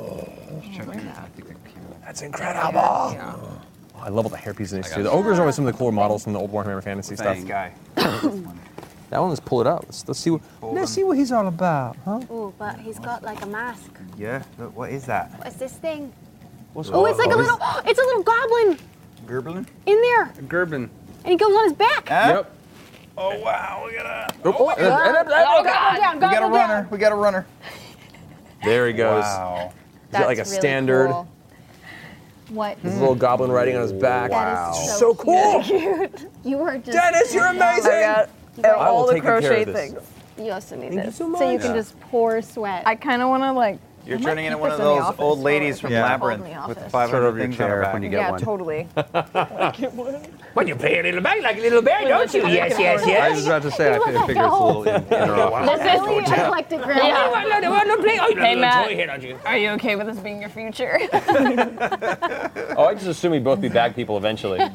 That's incredible. Oh, I love all the hairpieces in these too. The ogres are always some of the cooler models from the old Warhammer Fantasy stuff. Thank guy. That one, let's pull it out. Let's, let's see what. Let's see what he's all about, huh? Ooh, but he's got like a mask. Yeah, but what is that? What's this thing? What's Oh, it's like a what is- little, it's a little goblin Gerblin? in there, Gerben. and he goes on his back. Huh? Yep. Oh wow, look at that. Oh, and- and- and- and- Oh, God, down, We got a gobble runner. down. We got a runner. There he goes. Wow. He's got like a That's really standard. cool. What? His little goblin riding on his back. That is So so, cool. cute. You are just. Dennis, you're amazing. I got I all will the take good care crochet of this. things. You also need Thank you this, so you much. can Yeah. just pour sweat. I kind of want to like. You're I might turning into keep one of this in the those office old for ladies if from it's Labyrinth cold in the with office. five Throw it hundred over your things on chair her back. when you get Yeah, one. totally. When you pay a little bag like a little bear, don't you? Yes, yes, yes. I was about to say, I fi- figure it's a little in, in our office. That's really eclectic, grandma. Hey Matt, are you okay with this being your future? Oh, I just assume we both be bag people eventually. like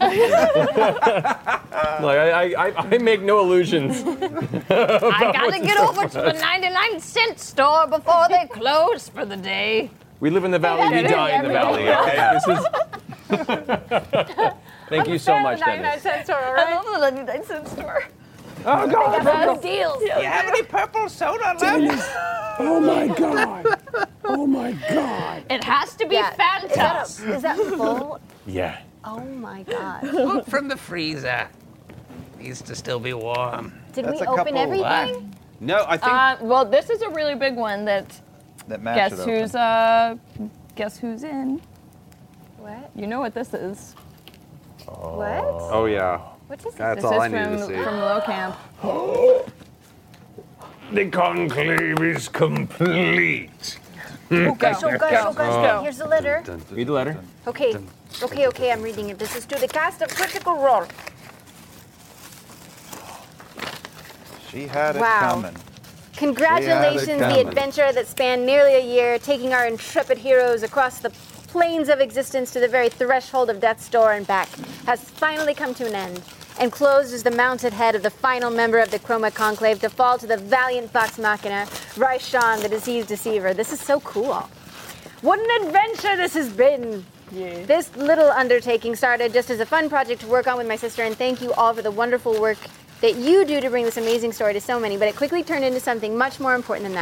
I, I, I make no illusions. I gotta get over to the ninety-nine cent store before they close for the day. We live in the valley, we die in the valley. Okay, this is. Thank you so much, Dennis. cent store, all right? I love the ninety-nine cent store. Oh They God! got those deals. You have any purple soda left? Oh my God! Oh my God! It has to be Yeah. Fanta. Is that, a, is that full? Yeah. Oh my God. Look from the freezer. Needs to still be warm. Did That's we a open couple- everything? No, I think Uh, well, this is a really big one that That match guess it open. who's uh guess who's in. What? You know what this is. What? Oh yeah. What is this? That's this all is I needed from, to see. from Low Camp. The conclave is complete. Oh, gosh, oh, gosh, oh, gosh. Oh. Here's the letter. Read the letter. Okay, okay, okay, I'm reading it. This is to the cast of Critical Role. She had it Wow. coming. Congratulations, the coming. adventure that spanned nearly a year, taking our intrepid heroes across the plains of existence to the very threshold of death's door and back, has finally come to an end. And closed is the mounted head of the final member of the Chroma Conclave to fall to the valiant Vox Machina, Raishan, the diseased deceiver. This is so cool. What an adventure this has been! Yeah. This little undertaking started just as a fun project to work on with my sister, and thank you all for the wonderful work that you do to bring this amazing story to so many, but it quickly turned into something much more important than that.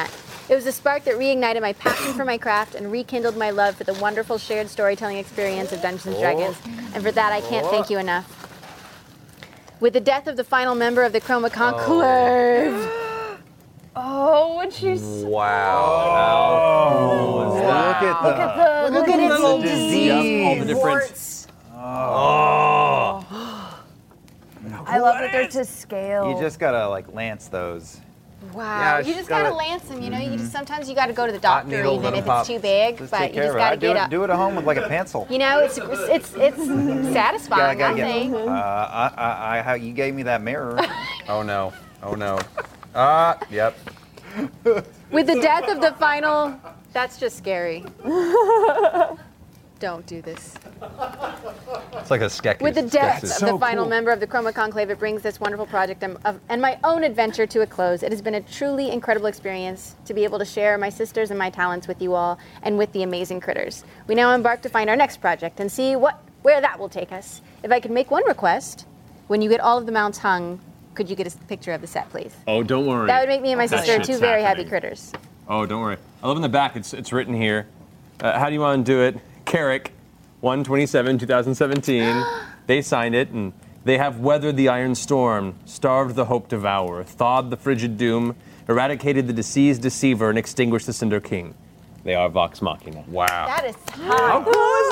It was a spark that reignited my passion for my craft and rekindled my love for the wonderful shared storytelling experience of Dungeons and Dragons. And for that, I can't thank you enough. With the death of the final member of the Chroma Conclave. Oh, what she's. Wow. How cool is that? Look at the, Look at the look at its little disease. All the different. Oh. I love that they're to scale. You just gotta like lance those. Wow, Yeah, you she's just gotta gotta- lance them. You know, you Mhm. just sometimes you gotta go to the Hot doctor needle, even let 'em if pop. it's too big, Just but take you care just of it. gotta I do get it, up. do it at home with like a pencil. You know, it's it's it's satisfying. Gotta I get- think. Uh, I, I, I, how you gave me that mirror. Oh no. Oh no. Ah, yep. With the death of the final, that's just scary. Don't do this. It's like a sketch. With the death of the final member of the Chroma Conclave, it brings this wonderful project and, of, and my own adventure to a close. It has been a truly incredible experience to be able to share my sisters and my talents with you all and with the amazing critters. We now embark to find our next project and see what where that will take us. If I could make one request, when you get all of the mounts hung, could you get a picture of the set, please? Oh, don't worry. That would make me and my That sister shit's two very happy happening. critters. Oh, don't worry. I love in the back. It's it's written here. Uh, how do you want to do it? Carrick, one twenty-seven, twenty seventeen. They signed it, and they have weathered the iron storm, starved the hope devour, thawed the frigid doom, eradicated the diseased deceiver, and extinguished the Cinder King. They are Vox Machina. Wow. That is hot.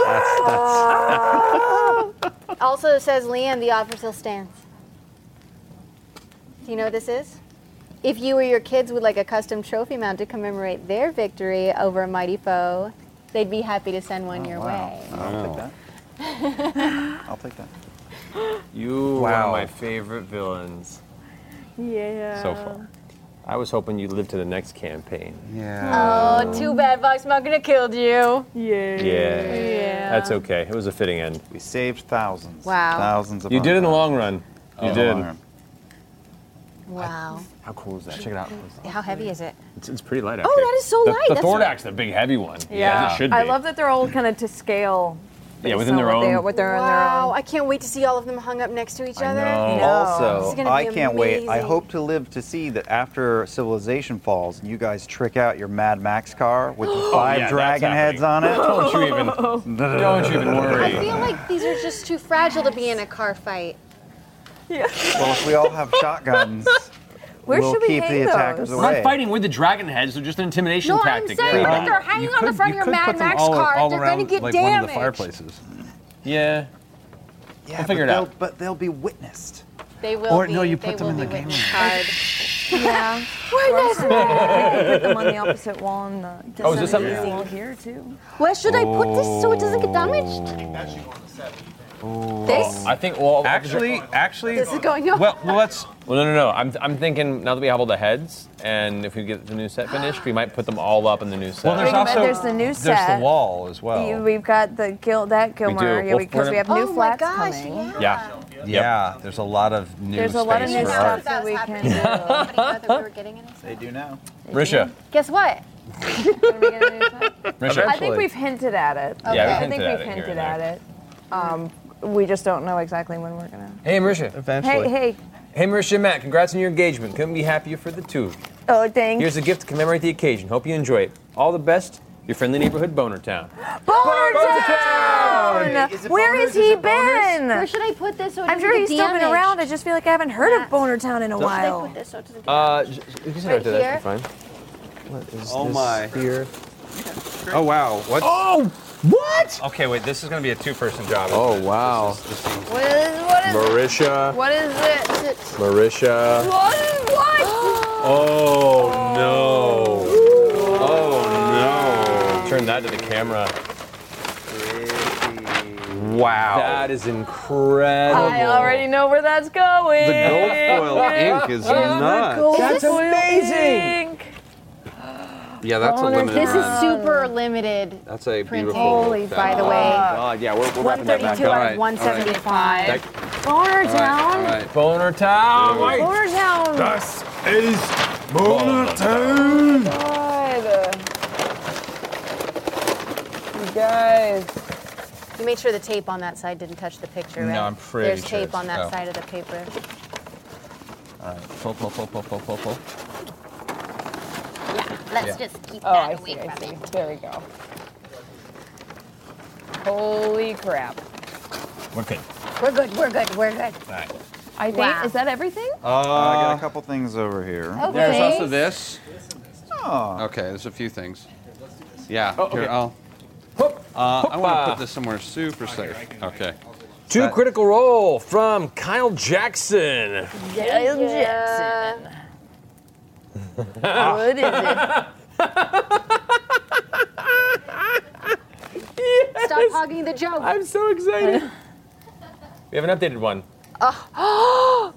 How cool is that? Also says Leanne, the offer still stands. Do you know what this is? If you or your kids would like a custom trophy mount to commemorate their victory over a mighty foe, they'd be happy to send one your way. I'll take that. I'll take that. You are Wow. one of my favorite villains Yeah. so far. I was hoping you'd live to the next campaign. Yeah. Oh, too bad Vox Machina killed you. Yeah. Yeah. Yeah. That's okay. It was a fitting end. We saved thousands. Wow. Thousands of You did in the our long run. Oh, You in the did. long run. Wow. How cool is that? Check it out. How heavy is it? It's, it's pretty light. Oh, actually. that is so the, light. The That's Thordax, the big heavy one. Yeah. As it should be. I love that they're all kind of to scale. Yeah, based within on their what They, own- what they're in their Wow, own. I can't wait to see all of them hung up next to each other. No. This Also, is gonna I be can't wait. I amazing. hope to live to see that after Civilization falls, and you guys trick out your Mad Max car with the Oh, five yeah, that's dragon heads on it. Don't you even, don't you even worry. I feel like these are just too fragile to be in a car fight. Yeah. Well, if we all have shotguns, Where we'll should we keep hang the attackers those? We're not away. fighting with the dragon heads. They're just an intimidation No, I'm tactic. saying Yeah. that they're hanging You on the could- front you of your could Mad put them Max all, car. all They're around going to get like damaged. one of the fireplaces. Yeah. Yeah, We'll figure but it out. they'll- But they'll be witnessed. They will Or, be. no, you they put them will in be the game witnessed room. hard. Yeah. Why not? We can put them on the opposite wall and the Oh, is this something- easy wall here too. Where should I put this so it doesn't get damaged? This? I think, well, Actually, actually, This is going on. well, well, let's. Well, no, no, no. I'm, I'm thinking now that we have all the heads, and if we get the new set finished, we might put them all up in the new set. Well, there's Wait a minute, also there's the new there's set. the wall as well. You- We've got the Gil that Gilmer do. yeah, Well, because we're we have gonna- new Oh my flats gosh, coming. yeah. Yeah. yeah, there's a lot of new There's a space lot of new for stuff art. that we can Nobody do. thought that we were getting anything. They do now. Risha. Guess what? Can we get a new set? Risha. I think we've hinted at it. Yeah, we've I hinted think at we've it here hinted and at there. it. Um, we just don't know exactly when we're gonna. Hey, Marisha. Hey, Eventually. hey. Hey, Marisha and Matt, congrats on your engagement. Couldn't be happier for the two of you. Oh, thanks. Here's a gift to commemorate the occasion. Hope you enjoy it. All the best, your friendly neighborhood Boner Town. Boner Town! Is it Where boners? has he Is it boners? been? Where should I put this so it I'm doesn't sure get he's still been damaged? around. I just feel like I haven't heard of Boner Town in a Where should I while. put this so it doesn't get Uh, damaged? j- you can Right start there. here? That's fine. What is Oh this my. here? Oh wow! What? Oh, what? Okay, wait. This is going to be a two-person job. Oh, isn't it? wow. This is, this seems- What is, what is Marisha. it? What is it? Marisha. What is what? Oh no. Oh no. Turn that to the camera. Wow. That is incredible. I already know where that's going. The gold foil ink is nuts. That's amazing. Ink. Yeah, that's a limited This run. is super limited. That's a printing. beautiful. Holy, by the way. God, yeah, we're, we're wrapping that back one thirty-two up. out Alright, of one seventy-five. That- Boner Town. All right. Boner Town. Boner Town. Das is Boner Town. God. You guys. You made sure the tape on that side didn't touch the picture, right? No, I'm pretty There's sure tape it's- on that oh. side of the paper. All right. Pull, pull, pull, pull, pull, pull, pull. Let's Yeah. just keep Oh, that I away see, I from see. it. There we go. Holy crap. We're good. We're good, we're good, we're good. All right. I think, Wow. is that everything? Uh, I got a couple things over here. Okay. There's also this. Oh. Okay, there's a few things. Yeah. Oh, Here, okay. I'll. Uh, I want to Hoppa. put this somewhere super safe. Okay. To That- Critical Role from Kyle Jackson. Kyle Jackson. Ah. What is it? Stop hogging the joke. I'm so excited. We have an updated one. Oh.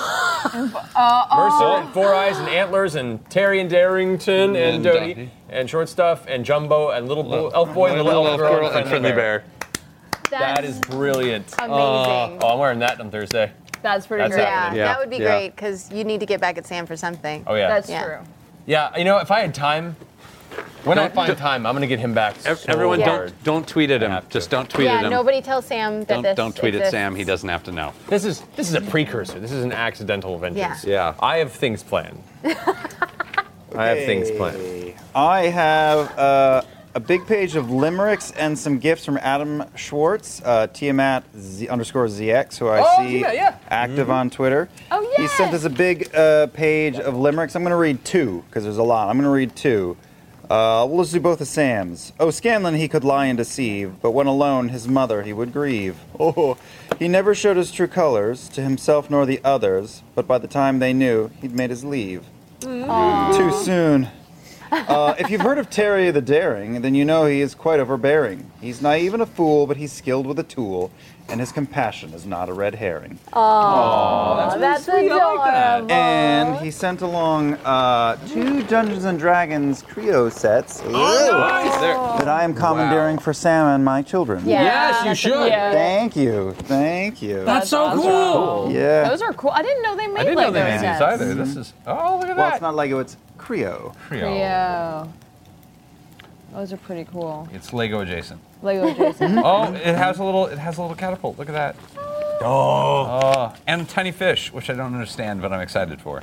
Mercer and Four Eyes and Antlers and Terry and Darrington and And Dodie Dottie. and Short Stuff and Jumbo and Little Bo- Elf Boy and Little Elf Girl and Friendly Bear. That is brilliant. amazing. Uh, oh, I'm wearing that on Thursday. That's pretty That's great. Yeah, happening. that would be Yeah. great because you need to get back at Sam for something. Oh, yeah. That's Yeah. true. Yeah, you know, if I had time, when I Don't- find don't- time, I'm going to get him back. Ev- so Everyone, hard. don't don't tweet at him. have to. Just don't tweet yeah, at him. nobody tell Sam that don't this don't tweet at exists. Sam. He doesn't have to know. This is this is a precursor. This is an accidental vengeance. Yeah. Yeah. I have things planned. I have things planned. I have uh, a big page of limericks and some gifts from Adam Schwartz, uh, Tiamat Z underscore Z X, who I Oh, see yeah, yeah. active on Twitter. Oh, He sent us a big uh, page of limericks. I'm going to read two because there's a lot. I'm going to read two. Uh, we'll just do both of Sam's. Oh, Scanlan he could lie and deceive, but when alone his mother he would grieve. Oh, he never showed his true colors to himself nor the others, but by the time they knew, he'd made his leave. Too soon. Uh, if you've heard of Terry the Daring, then you know he is quite overbearing. He's naive and a fool, but he's skilled with a tool, and his compassion is not a red herring. Oh, that's, adorable. And he sent along uh, two Dungeons and Dragons Creo sets that I am commandeering for Sam and my children. Yeah. Yes, you should. Yeah. Thank you. Thank you. That's so awesome. cool. Yeah. Those are cool. I didn't know they made I didn't Lego know they made sets. these either. This is oh look at Well, that. it's not Lego, it's Creo. Creo. Those are pretty cool. It's Lego adjacent. Lego Jason. Oh, it has a little. It has a little catapult. Look at that. Oh, and tiny fish, which I don't understand, but I'm excited for.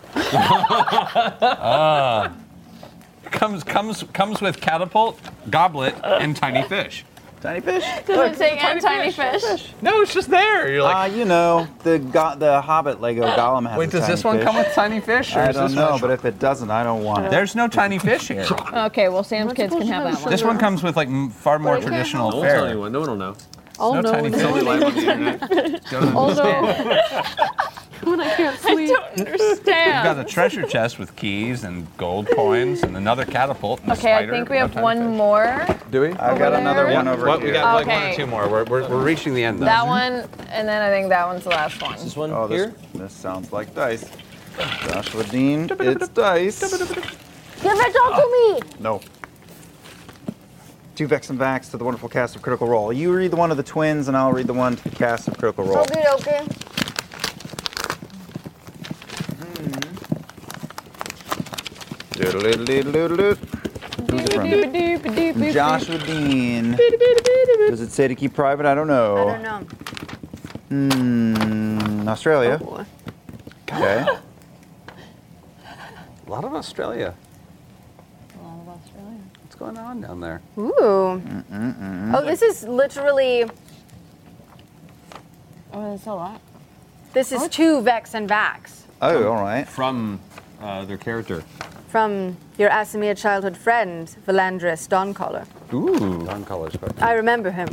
Ah, comes comes comes with catapult, goblet, and tiny fish. Tiny fish? Does it say and tiny fish? No, it's just there. You're like, Ah, you know, the go- the Hobbit Lego Gollum has wait, a does tiny this one fish. come with tiny fish? Or I is don't this know, one- but if it doesn't, I don't want it. There's no tiny fish here. Okay, well, Sam's kids can have that one. This one comes with like m- far more traditional Don't fare. tell anyone. No one will know. Oh, no, no, tiny no, fish. no, Live on the internet. Don't Oh, understand. When I can't sleep. I don't understand. We've got a treasure chest with keys and gold coins and another catapult and a Okay, I spider. think we No have tiny one fish. more. Do we? I've got Over another there? one over Well, here. we got like one Okay. or two more. We're, we're, we're reaching the end though. That one, and then I think that one's the last one. This one Oh, here. this, this sounds like dice. Joshua Dean, it's dice. Give it all to me! No. Two Vex and Vax to the wonderful cast of Critical Role. You read the one of the twins, and I'll read the one to the cast of Critical Role. Okay, okay. Doodle-doodle-doodle-doodle. Who's it from? From Joshua Dean. Does it say to keep private? I don't know. I don't know. Hmm. Australia. Oh, Okay. A lot of Australia. What's going on down there? Ooh. Mm-mm-mm. Oh, this is literally. Oh, that's a lot. This is two Vex and Vax Oh, all right. From uh, their character. from your Asimir childhood friend, Valandris Dawncaller. Ooh. Don Colors. I remember him.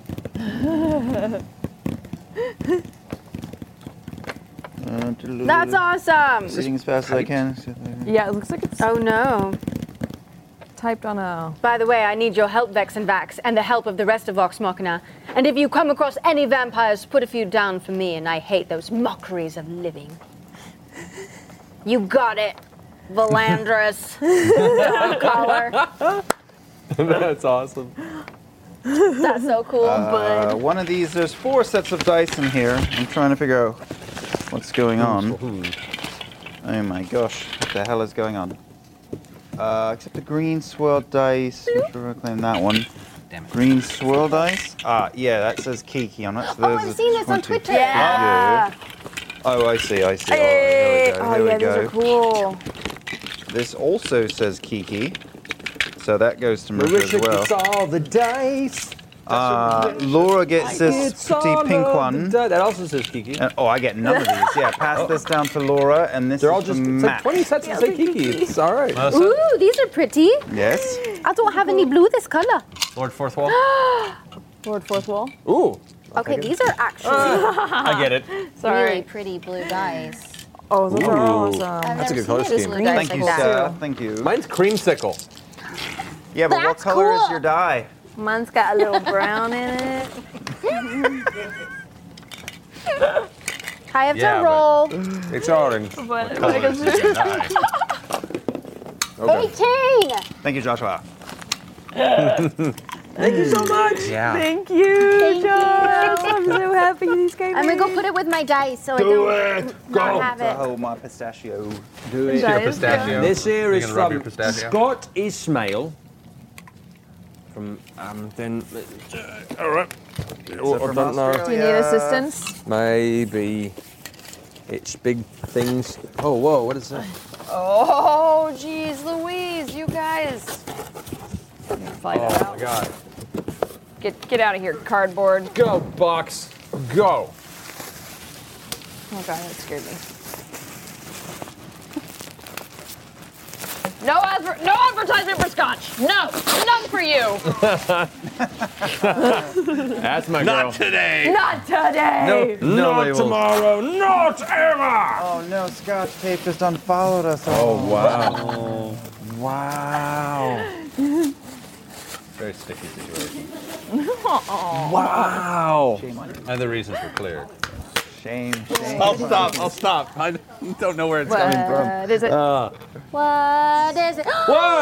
That's awesome! Reading as fast as I can. Yeah, it looks like it's Oh no. typed on a. By the way, I need your help, Vex and Vax, and the help of the rest of Vox Machina. And if you come across any vampires, put a few down for me, and I hate those mockeries of living. You got it, Valandris. Dawncaller. That's awesome. That's so cool, Uh, bud. one of these, there's four sets of dice in here. I'm trying to figure out what's going on. Oh my gosh, what the hell is going on? Uh, except the green swirl dice. Make sure I claim that one. Damn it. Green swirl dice? Ah, yeah, that says Kiki on it. So Oh, there's I've a seen this on twenty. Twitter. Yeah. Oh, I see, I see. All right, here we go. Oh, Here yeah, we these go. are cool. this also says Kiki, so that goes to Marisha as well. Gets all the dice. Uh, Laura gets this pretty pink one. That also says Kiki. And, oh, I get none of these. Yeah, pass this down to Laura, and this They're is all just for it's Matt. like twenty sets that say Kiki. It's all right. Ooh, these are pretty. Yes. I don't have any blue this color. Lord Fourth Wall. Lord Fourth Wall. Ooh. Okay, these are actually I get it. Sorry. really pretty blue dice. Oh, those are Ooh. awesome. I've That's a never good color seen scheme. blue dice Thank like you, that. sir. Thank you. Mine's creamsicle. Yeah, but what That's color is cool. your die? Mine's got a little brown in it. I have Yeah, to roll. It's orange. But Color is your die. Okay. eighteen. Thank you, Joshua. Thank you so much. Yeah. Thank you, Thank Josh. you. I'm so happy these came I'm gonna in. go put it with my dice so I Do don't it. not Go. have it. Oh, my pistachio. Do it. Your pistachio. This here Are you is gonna rub from your pistachio? Scott Ismail. From um then. All right. Oh, I from don't know. Do you need assistance? Maybe it's big things. Oh, whoa! What is that? Oh, geez, Louise, you guys. Find Oh out. my God! Get get out of here, cardboard. Go box, go! Oh God, that scared me. No adver- no advertisement for Scotch. No, none for you. That's my girl. Not today. Not today. No, Not labels. tomorrow. Not ever. Oh no, Scotch tape just unfollowed us. Oh wow! Wow. Very sticky situation. Wow! And the reasons were clear. Shame, shame. I'll stop. I'll stop. I don't know where it's coming from. What is it? Uh, What is it?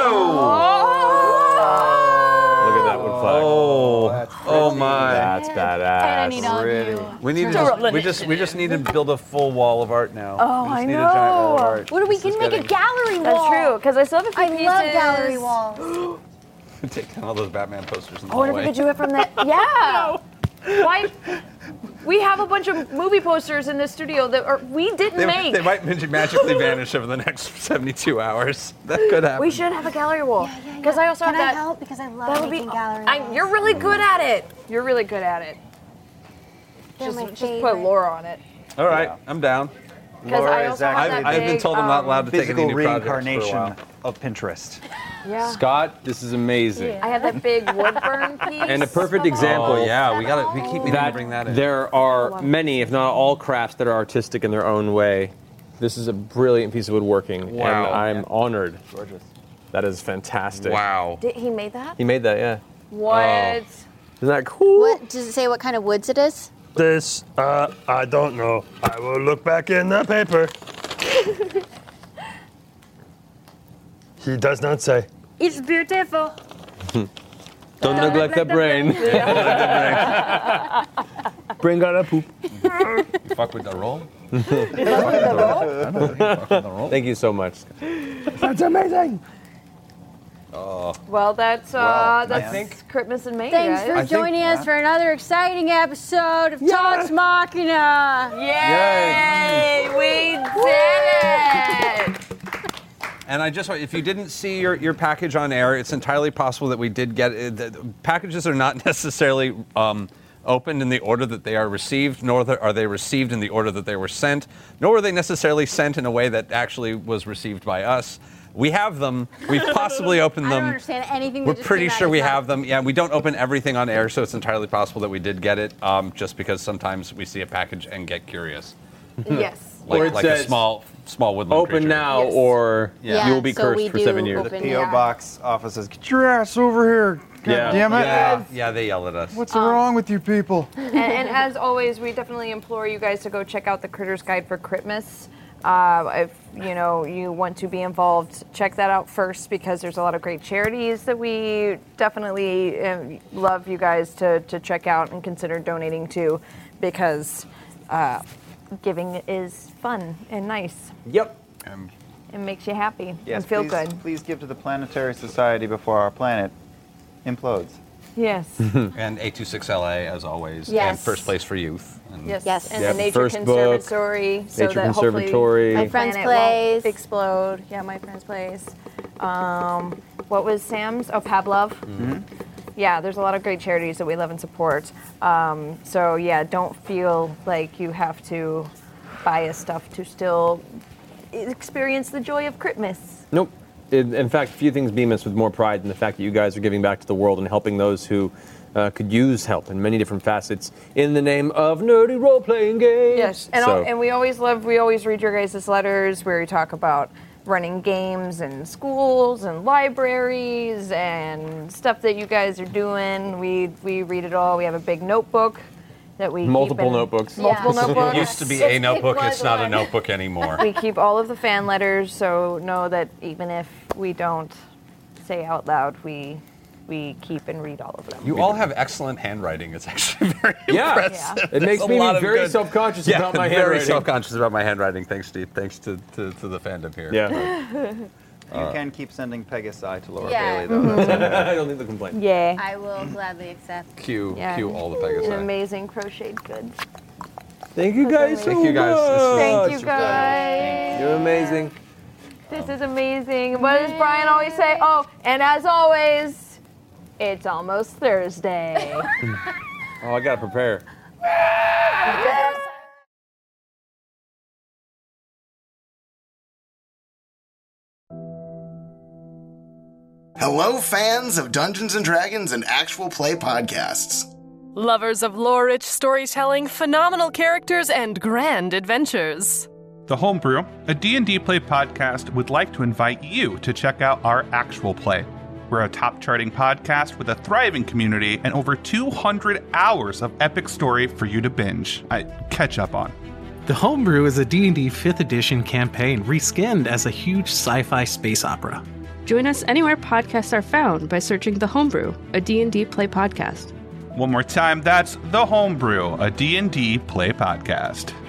Look at that wood flag. Oh, that's oh pretty. my! That's And I badass. need all of you. We need to Throw just, it we just we just need to build a full wall of art now. Oh, we just I need a giant wall of know. art. What, we This can is make a getting- gallery wall. That's true, because I still have a few I pieces. love gallery walls. Take down all those Batman posters in the I wonder if hallway. we could do it from that. Yeah. Why? We have a bunch of movie posters in this studio that are, we didn't They, make. they might mag- magically vanish over the next seventy-two hours. That could happen. We should have a gallery wall. Because I also Can have I that. help? Because I love That would be. making gallery I, walls. you're really good at it. You're really good at it. They're Just, my just put favorite. Laura on it. All right, I'm down. Because I Laura is also have actually that I've been big, told I'm not um, allowed to take any Physical new projects for a reincarnation while. of Pinterest. Yeah. Scott, this is amazing. I have that big wood burn piece. And a perfect example. Oh yeah, we got to We keep meaning to That bring that in. there are many, if not all, crafts that are artistic in their own way. This is a brilliant piece of woodworking, Wow. and I'm honored. Gorgeous. That is fantastic. Wow. Did, he made that? He made that, yeah. What? Isn't that cool? What does it say? What kind of woods it is? This, uh, I don't know. I will look back in the paper. He does not say. It's beautiful. Don't neglect the brain. Bring out a poop. Fuck with the roll. Thank you so much. That's amazing. Oh. Well, that's uh, Well, that's I think- Christmas in May, Thanks guys. for I think- joining us yeah. for another exciting episode of Talks Machina. Yay! We did it! And I just, if you didn't see your, your package on air, it's entirely possible that we did get it. The packages are not necessarily um, opened in the order that they are received, nor the- are they received in the order that they were sent, nor are they necessarily sent in a way that actually was received by us. We have them. We've possibly opened I them. don't understand anything. We're that just pretty came out sure of we his mouth. have them. Yeah, we don't open everything on air, so it's entirely possible that we did get it, um, just because sometimes we see a package and get curious. Yes. Like, Or it like a says, small, small woodland Open creature. now, Yes. or Yeah. you will be so cursed we for do seven years. open- The P O Yeah. box office says, "Get your ass over here! God Yeah. damn it! Yeah, yeah, they yell at us. What's wrong with you people?" and, and as always, we definitely implore you guys to go check out the Critters Guide for Christmas. Uh, if you know you want to be involved, check that out first because there's a lot of great charities that we definitely um, love you guys to, to check out and consider donating to because uh, giving is fun and nice. Yep. Um, It makes you happy Yes, and feel please, good. Please give to the Planetary Society before our planet implodes. Yes. And A twenty-six L A, as always. Yes. And First Place for Youth. And Yes. Yes. And Yep, the Nature first book, Conservatory, so Nature that Conservatory. hopefully My the Friend's planet won't Place. explode. Yeah, My Friend's Place. Um, what was Sam's? Oh, Pavlov. Mm-hmm. Yeah, there's a lot of great charities that we love and support. Um, so yeah, don't feel like you have to buy us stuff to still experience the joy of Christmas. Nope. In, in fact, few things beam us with more pride than the fact that you guys are giving back to the world and helping those who uh, could use help in many different facets in the name of nerdy role-playing games. Yes, and, so, all, and we always love, we always read your guys' letters where we talk about running games in schools and libraries and stuff that you guys are doing. We we read it all. We have a big notebook that we multiple keep in, notebooks. Multiple notebooks. It used to be a notebook. It's not a notebook anymore. We keep all of the fan letters, so know that even if we don't say out loud, we we keep and read all of them. You all have excellent handwriting. It's actually very Yeah. impressive. It makes There's a me lot of very good- self-conscious yeah, about my very handwriting. self-conscious about my handwriting. Thanks, Steve. Thanks to, to, to the fandom here. Yeah. You can keep sending Pegasi to Laura Yeah. Bailey, though. That's okay. I don't need the complaint. Yeah. I will gladly accept. Cue, Yeah. cue all the And Pegasi. amazing crocheted goods. Thank you guys so Thank you guys. This is- Thank much. you guys. You're amazing. This is amazing. What does Brian always say? Oh, and as always, it's almost Thursday. Oh, I gotta prepare. Hello, fans of Dungeons and Dragons and actual play podcasts. Lovers of lore-rich storytelling, phenomenal characters, and grand adventures. The Homebrew, a D and D play podcast, would like to invite you to check out our actual play. We're a top-charting podcast with a thriving community and over two hundred hours of epic story for you to binge. I catch up on. The Homebrew is a D and D fifth edition campaign reskinned as a huge sci-fi space opera. Join us anywhere podcasts are found by searching The Homebrew, a D and D play podcast. One more time, that's The Homebrew, a D and D play podcast.